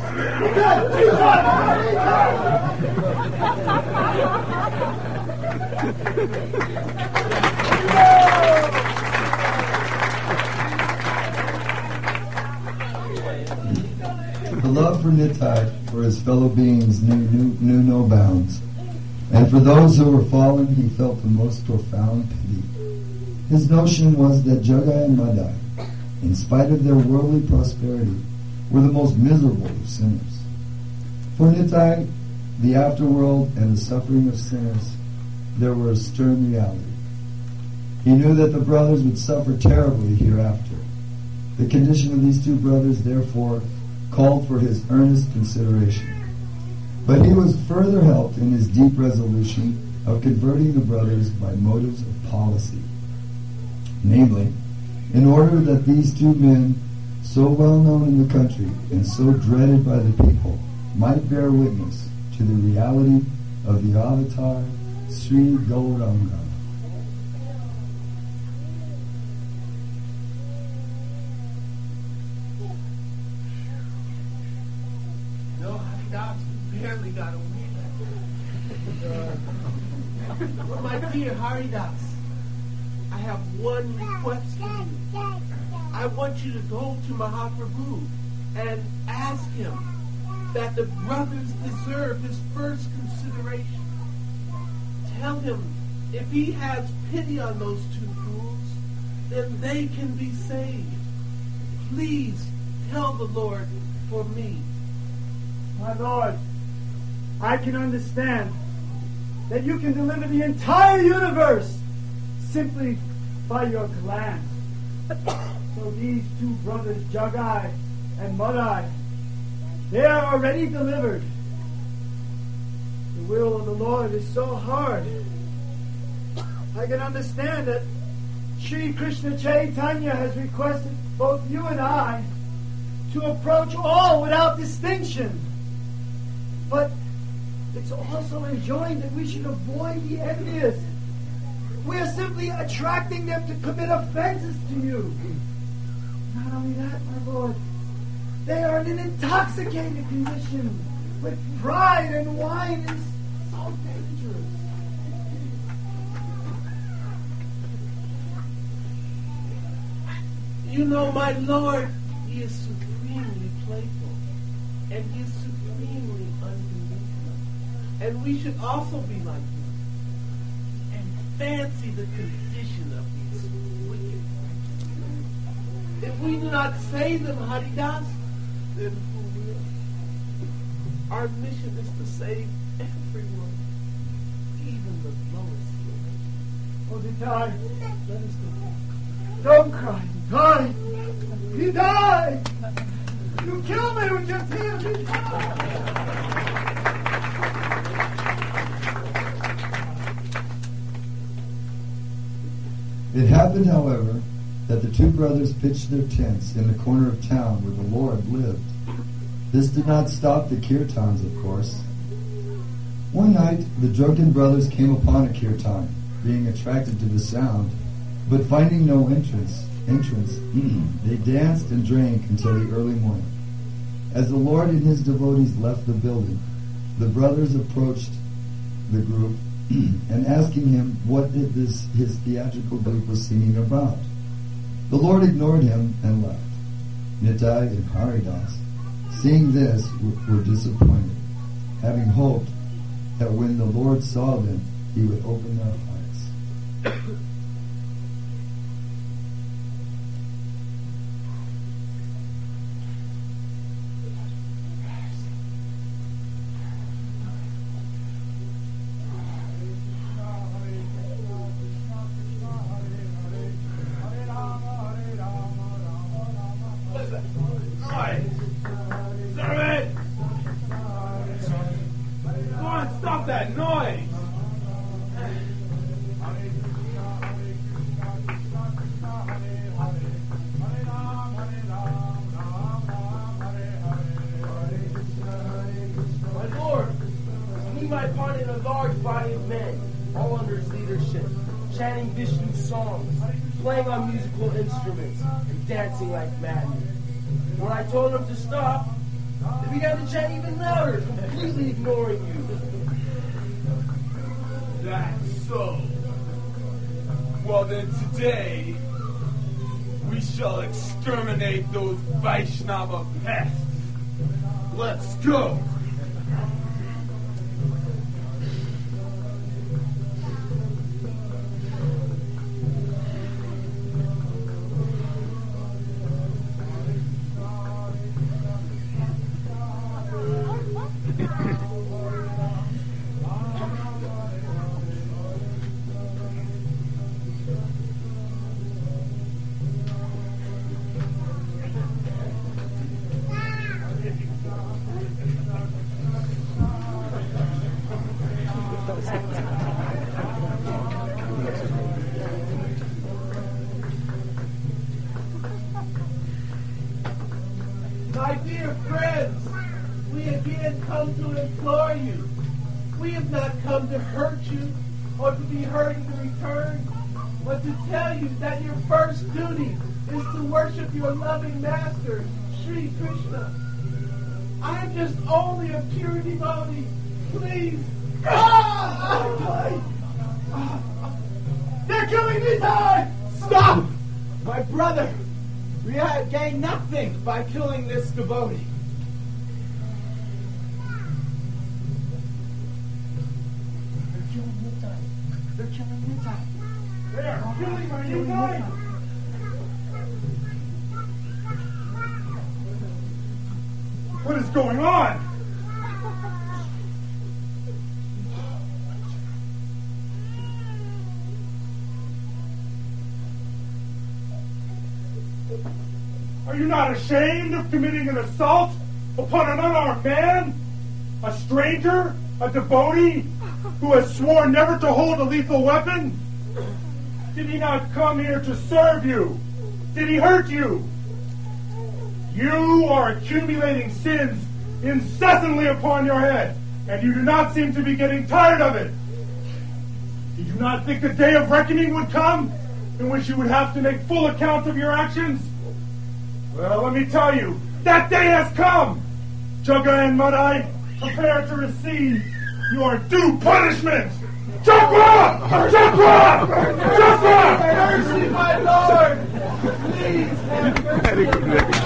The love for Nitai, for his fellow beings, knew, knew, knew no bounds. And for those who were fallen, he felt the most profound pity. His notion was that Jagai and Madai, in spite of their worldly prosperity, were the most miserable of sinners. For Nitai, the afterworld and the suffering of sinners, there were a stern reality. He knew that the brothers would suffer terribly hereafter. The condition of these two brothers, therefore, called for his earnest consideration. But he was further helped in his deep resolution of converting the brothers by motives of policy. Namely, in order that these two men, so well known in the country and so dreaded by the people, might bear witness to the reality of the avatar Sri Gauranga. No, Haridas, we barely got away. But my dear Haridas, I have one request for you. I want you to go to Mahaprabhu and ask him that the brothers deserve his first consideration. Tell him if he has pity on those two fools, then they can be saved. Please tell the Lord for me. My Lord, I can understand that you can deliver the entire universe simply by your glance. So these two brothers, Jagai and Madai, They are already delivered. The will of the Lord is so hard. I can understand that Sri Krishna Chaitanya has requested both you and I to approach all without distinction. But it's also enjoined that we should avoid the envious. We are simply attracting them to commit offenses to you. Not only that, my Lord, they are in an intoxicated condition with pride, and wine is so dangerous. You know, my Lord, he is supremely playful, and he is supremely unconventional. And we should also be like him and fancy the condition of these wicked men. If we do not save them, Haridas, then who will? Our mission is to save everyone, even the lowest human. Oh, Nitai, let us go. Don't cry, Nitai. Nitai! You kill me with your tears, Nitai! It happened, however, that the two brothers pitched their tents in the corner of town where the Lord lived. This did not stop the kirtans, of course. One night, the drunken brothers came upon a kirtan, being attracted to the sound, but finding no entrance, entrance, they danced and drank until the early morning. As the Lord and his devotees left the building, the brothers approached the group and asking him what did this his theatrical group was singing about. The Lord ignored him and left. Nitai and Haridas, seeing this, were disappointed, having hoped that when the Lord saw them, he would open their hearts. Dancing like madmen. When I told them to stop, they began to chant even louder, completely ignoring you. That's so. Well then today, we shall exterminate those Vaishnava pests. Let's go! My dear friends, we again come to implore you. We have not come to hurt you or to be hurt in return, but to tell you that your first duty is to worship your loving master, Sri Krishna. I am just only a pure devotee. Please. Ah! They're killing me, Ty! Stop! My brother! We have gained nothing by killing this devotee. They're killing Nitai. They're killing Nitai. They're killing my Nitai. What is going on? Are you not ashamed of committing an assault upon an unarmed man? A stranger? A devotee? Who has sworn never to hold a lethal weapon? Did he not come here to serve you? Did he hurt you? You are accumulating sins incessantly upon your head, and you do not seem to be getting tired of it. Did you not think the day of reckoning would come, in which you would have to make full account of your actions? Well, let me tell you, that day has come! Jaga and Madai, prepare to receive your due punishment! Chakra! Chakra! Chakra! Mercy, my Lord! Please have mercy.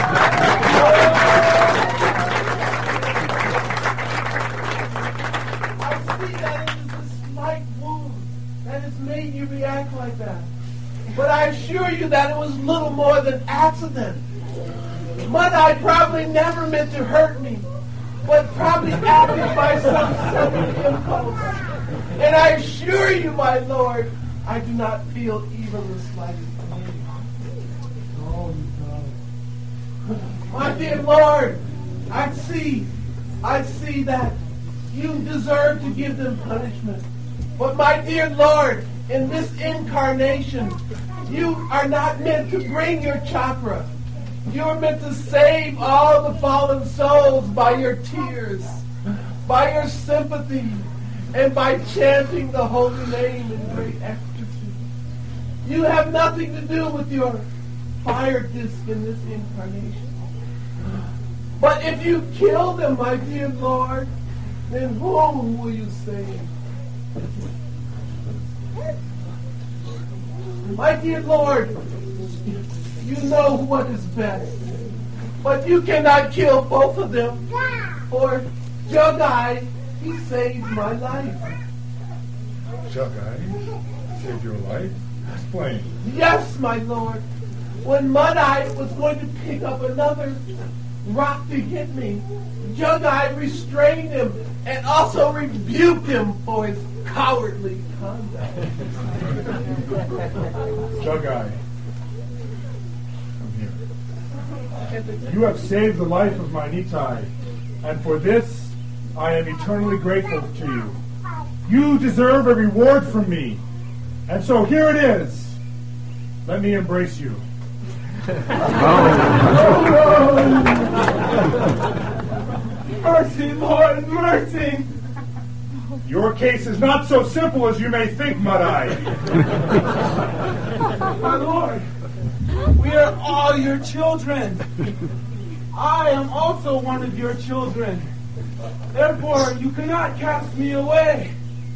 I see that it is a slight wound that has made you react like that. But I assure you that it was little more than accident. Madai probably never meant to hurt me, but probably acted by some sudden impulse. And I assure you, my Lord, I do not feel even the slightest pain. Oh, no. My dear Lord, I see, I see that you deserve to give them punishment. But my dear Lord, in this incarnation, you are not meant to bring your chakra. You are meant to save all the fallen souls by your tears, by your sympathy, and by chanting the holy name in great ecstasy. You have nothing to do with your fire disc in this incarnation. But if you kill them, my dear Lord, then whom will you save? My dear Lord, you know what is best. But you cannot kill both of them. For Jagai, he saved my life. Jagai saved your life? Explain. Yes, my Lord. When Madai was going to pick up another rock to hit me, Jagai restrained him and also rebuked him for his cowardly conduct. Jagai, come here. You have saved the life of my Nitai, and for this I am eternally grateful to you. You deserve a reward from me, and so here it is. Let me embrace you. Mercy, Lord, mercy! Your case is not so simple as you may think, Madai. My Lord, we are all your children. I am also one of your children. Therefore, you cannot cast me away.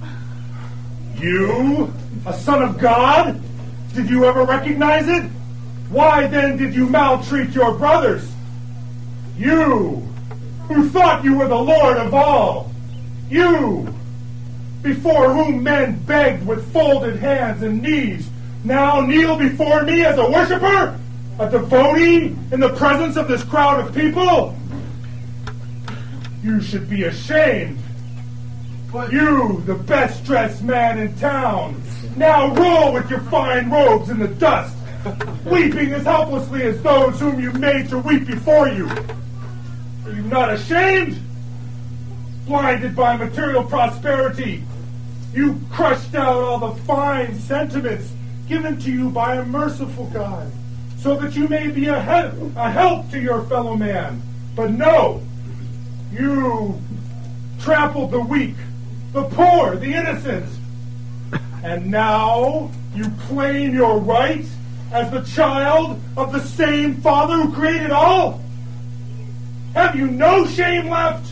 You? A son of God? Did you ever recognize it? Why then did you maltreat your brothers? You, who thought you were the Lord of all. You, before whom men begged with folded hands and knees, now kneel before me as a worshiper? A devotee in the presence of this crowd of people? You should be ashamed. But you, the best dressed man in town, now roll with your fine robes in the dust, weeping as helplessly as those whom you made to weep before you. Are you not ashamed? Blinded by material prosperity, you crushed out all the fine sentiments given to you by a merciful God, so that you may be a, he- a help to your fellow man. But no, you trampled the weak, the poor, the innocent. And now you claim your right as the child of the same Father who created all? Have you no shame left?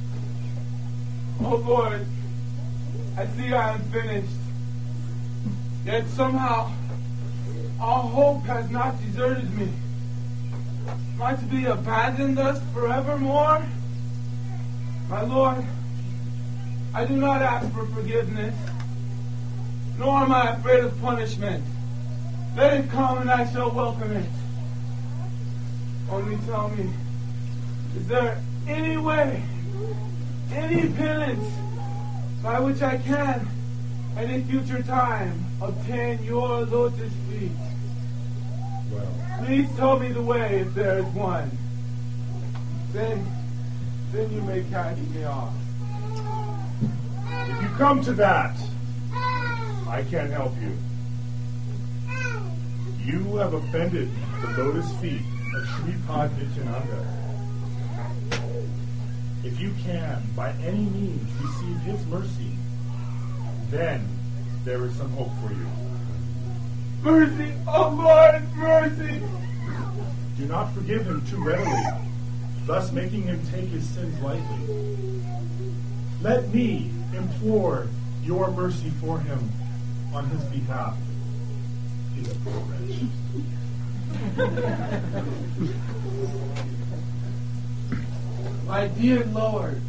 Oh Lord, I see I am finished. Yet somehow, all hope has not deserted me. Am I to be abandoned thus forevermore? My Lord, I do not ask for forgiveness, nor am I afraid of punishment. Let it come and I shall welcome it. Only tell me, is there any way, any penance by which I can, at a future time, obtain your lotus feet? Well, please tell me the way if there is one. then, then you may cast me off. If you come to that, I can't help you. You have offended the lotus feet of Sripad Nityananda. If you can, by any means, receive his mercy, then there is some hope for you. Mercy, oh Lord, mercy! Do not forgive him too readily, thus making him take his sins lightly. Let me implore your mercy for him on his behalf. He's a poor wretch. My dear Lord,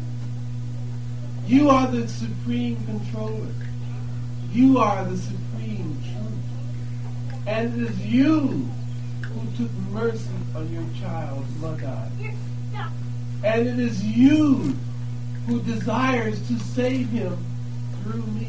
you are the supreme controller. You are the supreme truth. And it is you who took mercy on your child, Madai. And it is you who desires to save him through me.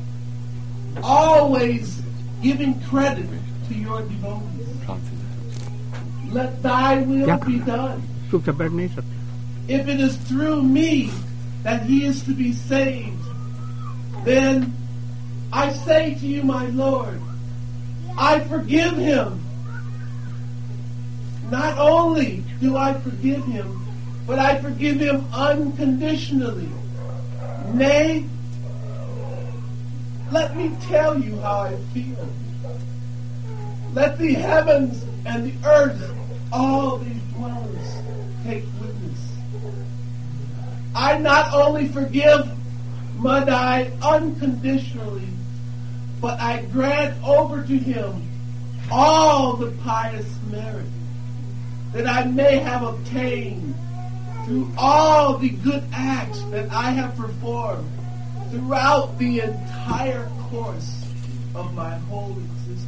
Always giving credit to your devotees. Let thy will be done. If it is through me that he is to be saved, then I say to you, my Lord, I forgive him. Not only do I forgive him, but I forgive him unconditionally. Nay, let me tell you how I feel. Let the heavens and the earth, all these dwellers, take witness. I not only forgive Madai unconditionally, but I grant over to him all the pious merit that I may have obtained through all the good acts that I have performed throughout the entire course of my whole existence.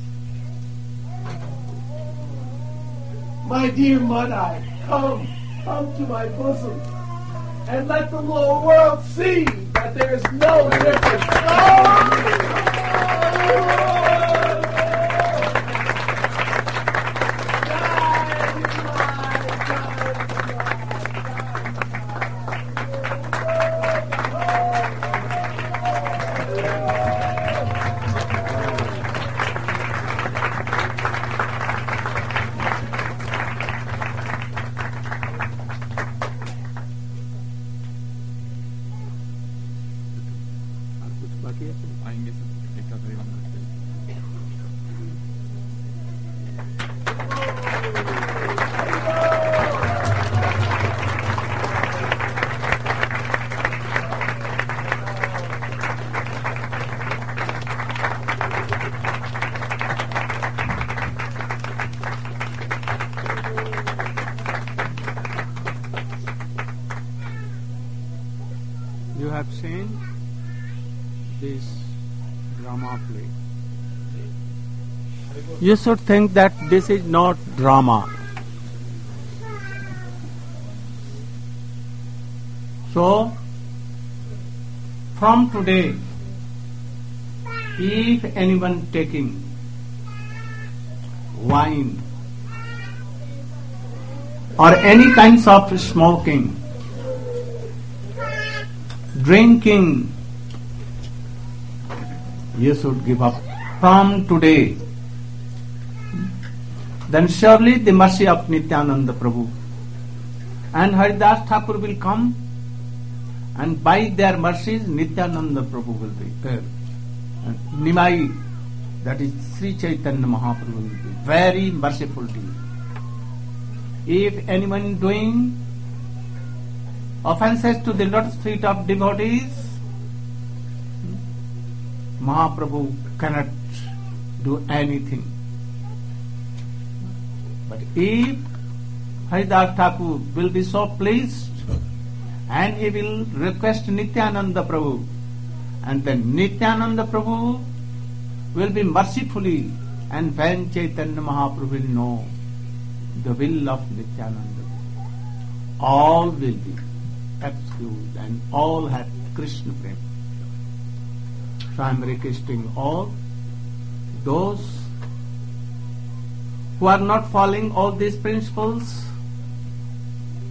My dear Madai, come, come to my bosom, and let the whole world see that there is no difference. Oh! You have seen this drama play. You should think that this is not drama. So, from today, if anyone taking wine or any kinds of smoking, drinking, you should give up from today. Then surely the mercy of Nityananda Prabhu and Haridas Thakur will come, and by their mercies Nityananda Prabhu will be there. And Nimai, that is Sri Chaitanya Mahaprabhu, will be very merciful to you. If anyone doing offenses to the lotus feet of devotees, Mahaprabhu cannot do anything. But if Haridas Thakur will be so pleased and he will request Nityananda Prabhu, and then Nityananda Prabhu will be mercifully, and when Chaitanya Mahaprabhu will know the will of Nityananda, all will be excused and all have Krishna Prem. So I am requesting all those who are not following all these principles,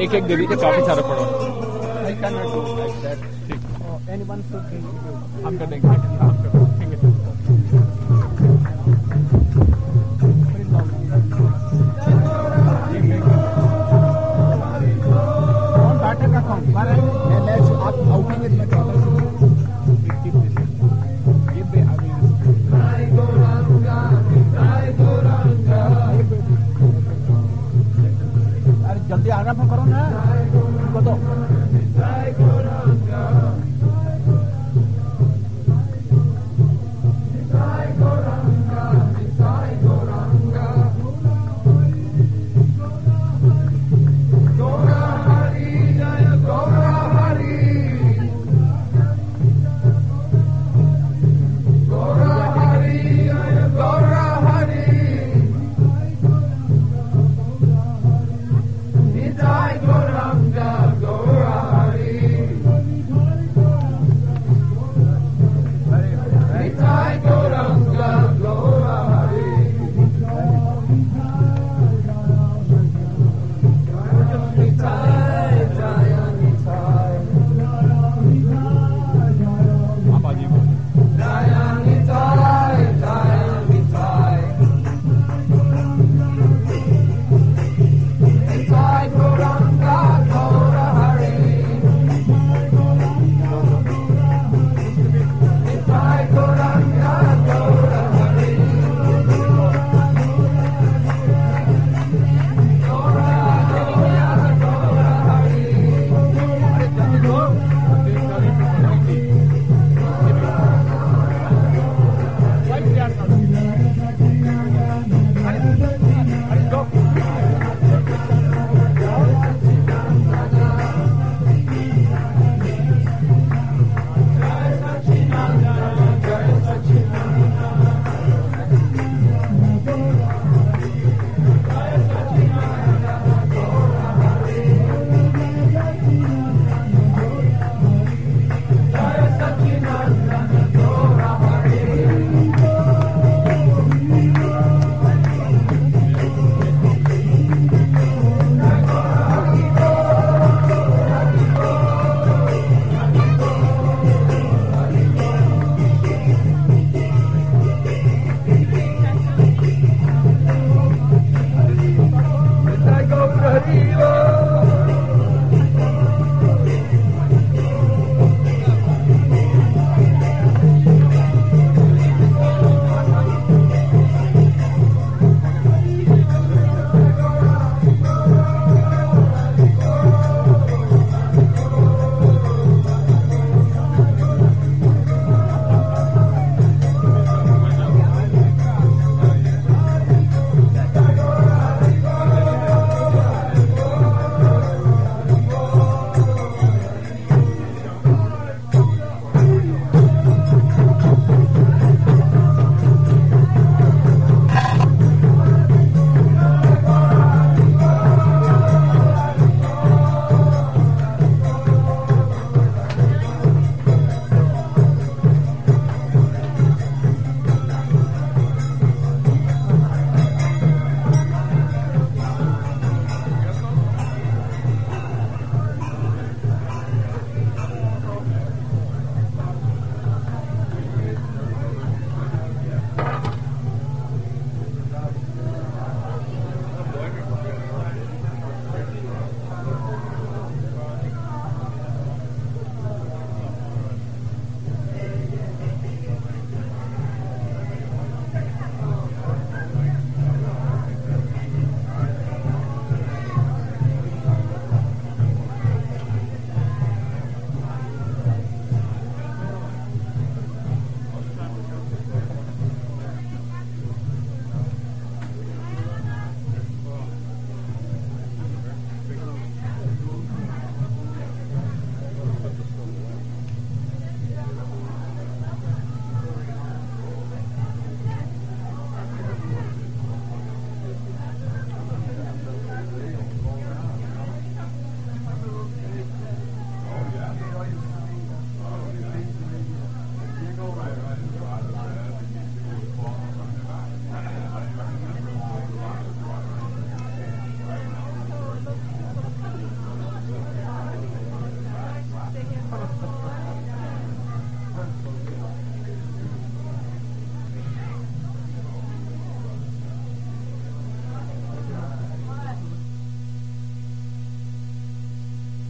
एक एक दे दीजिए, काफी सारा पड़ा। I cannot do like that. ठीक। Uh, anyone should be. हम कर देंगे, हम कर देंगे। कौन बैठेगा कौन? मैं मैच आप आउटिंग में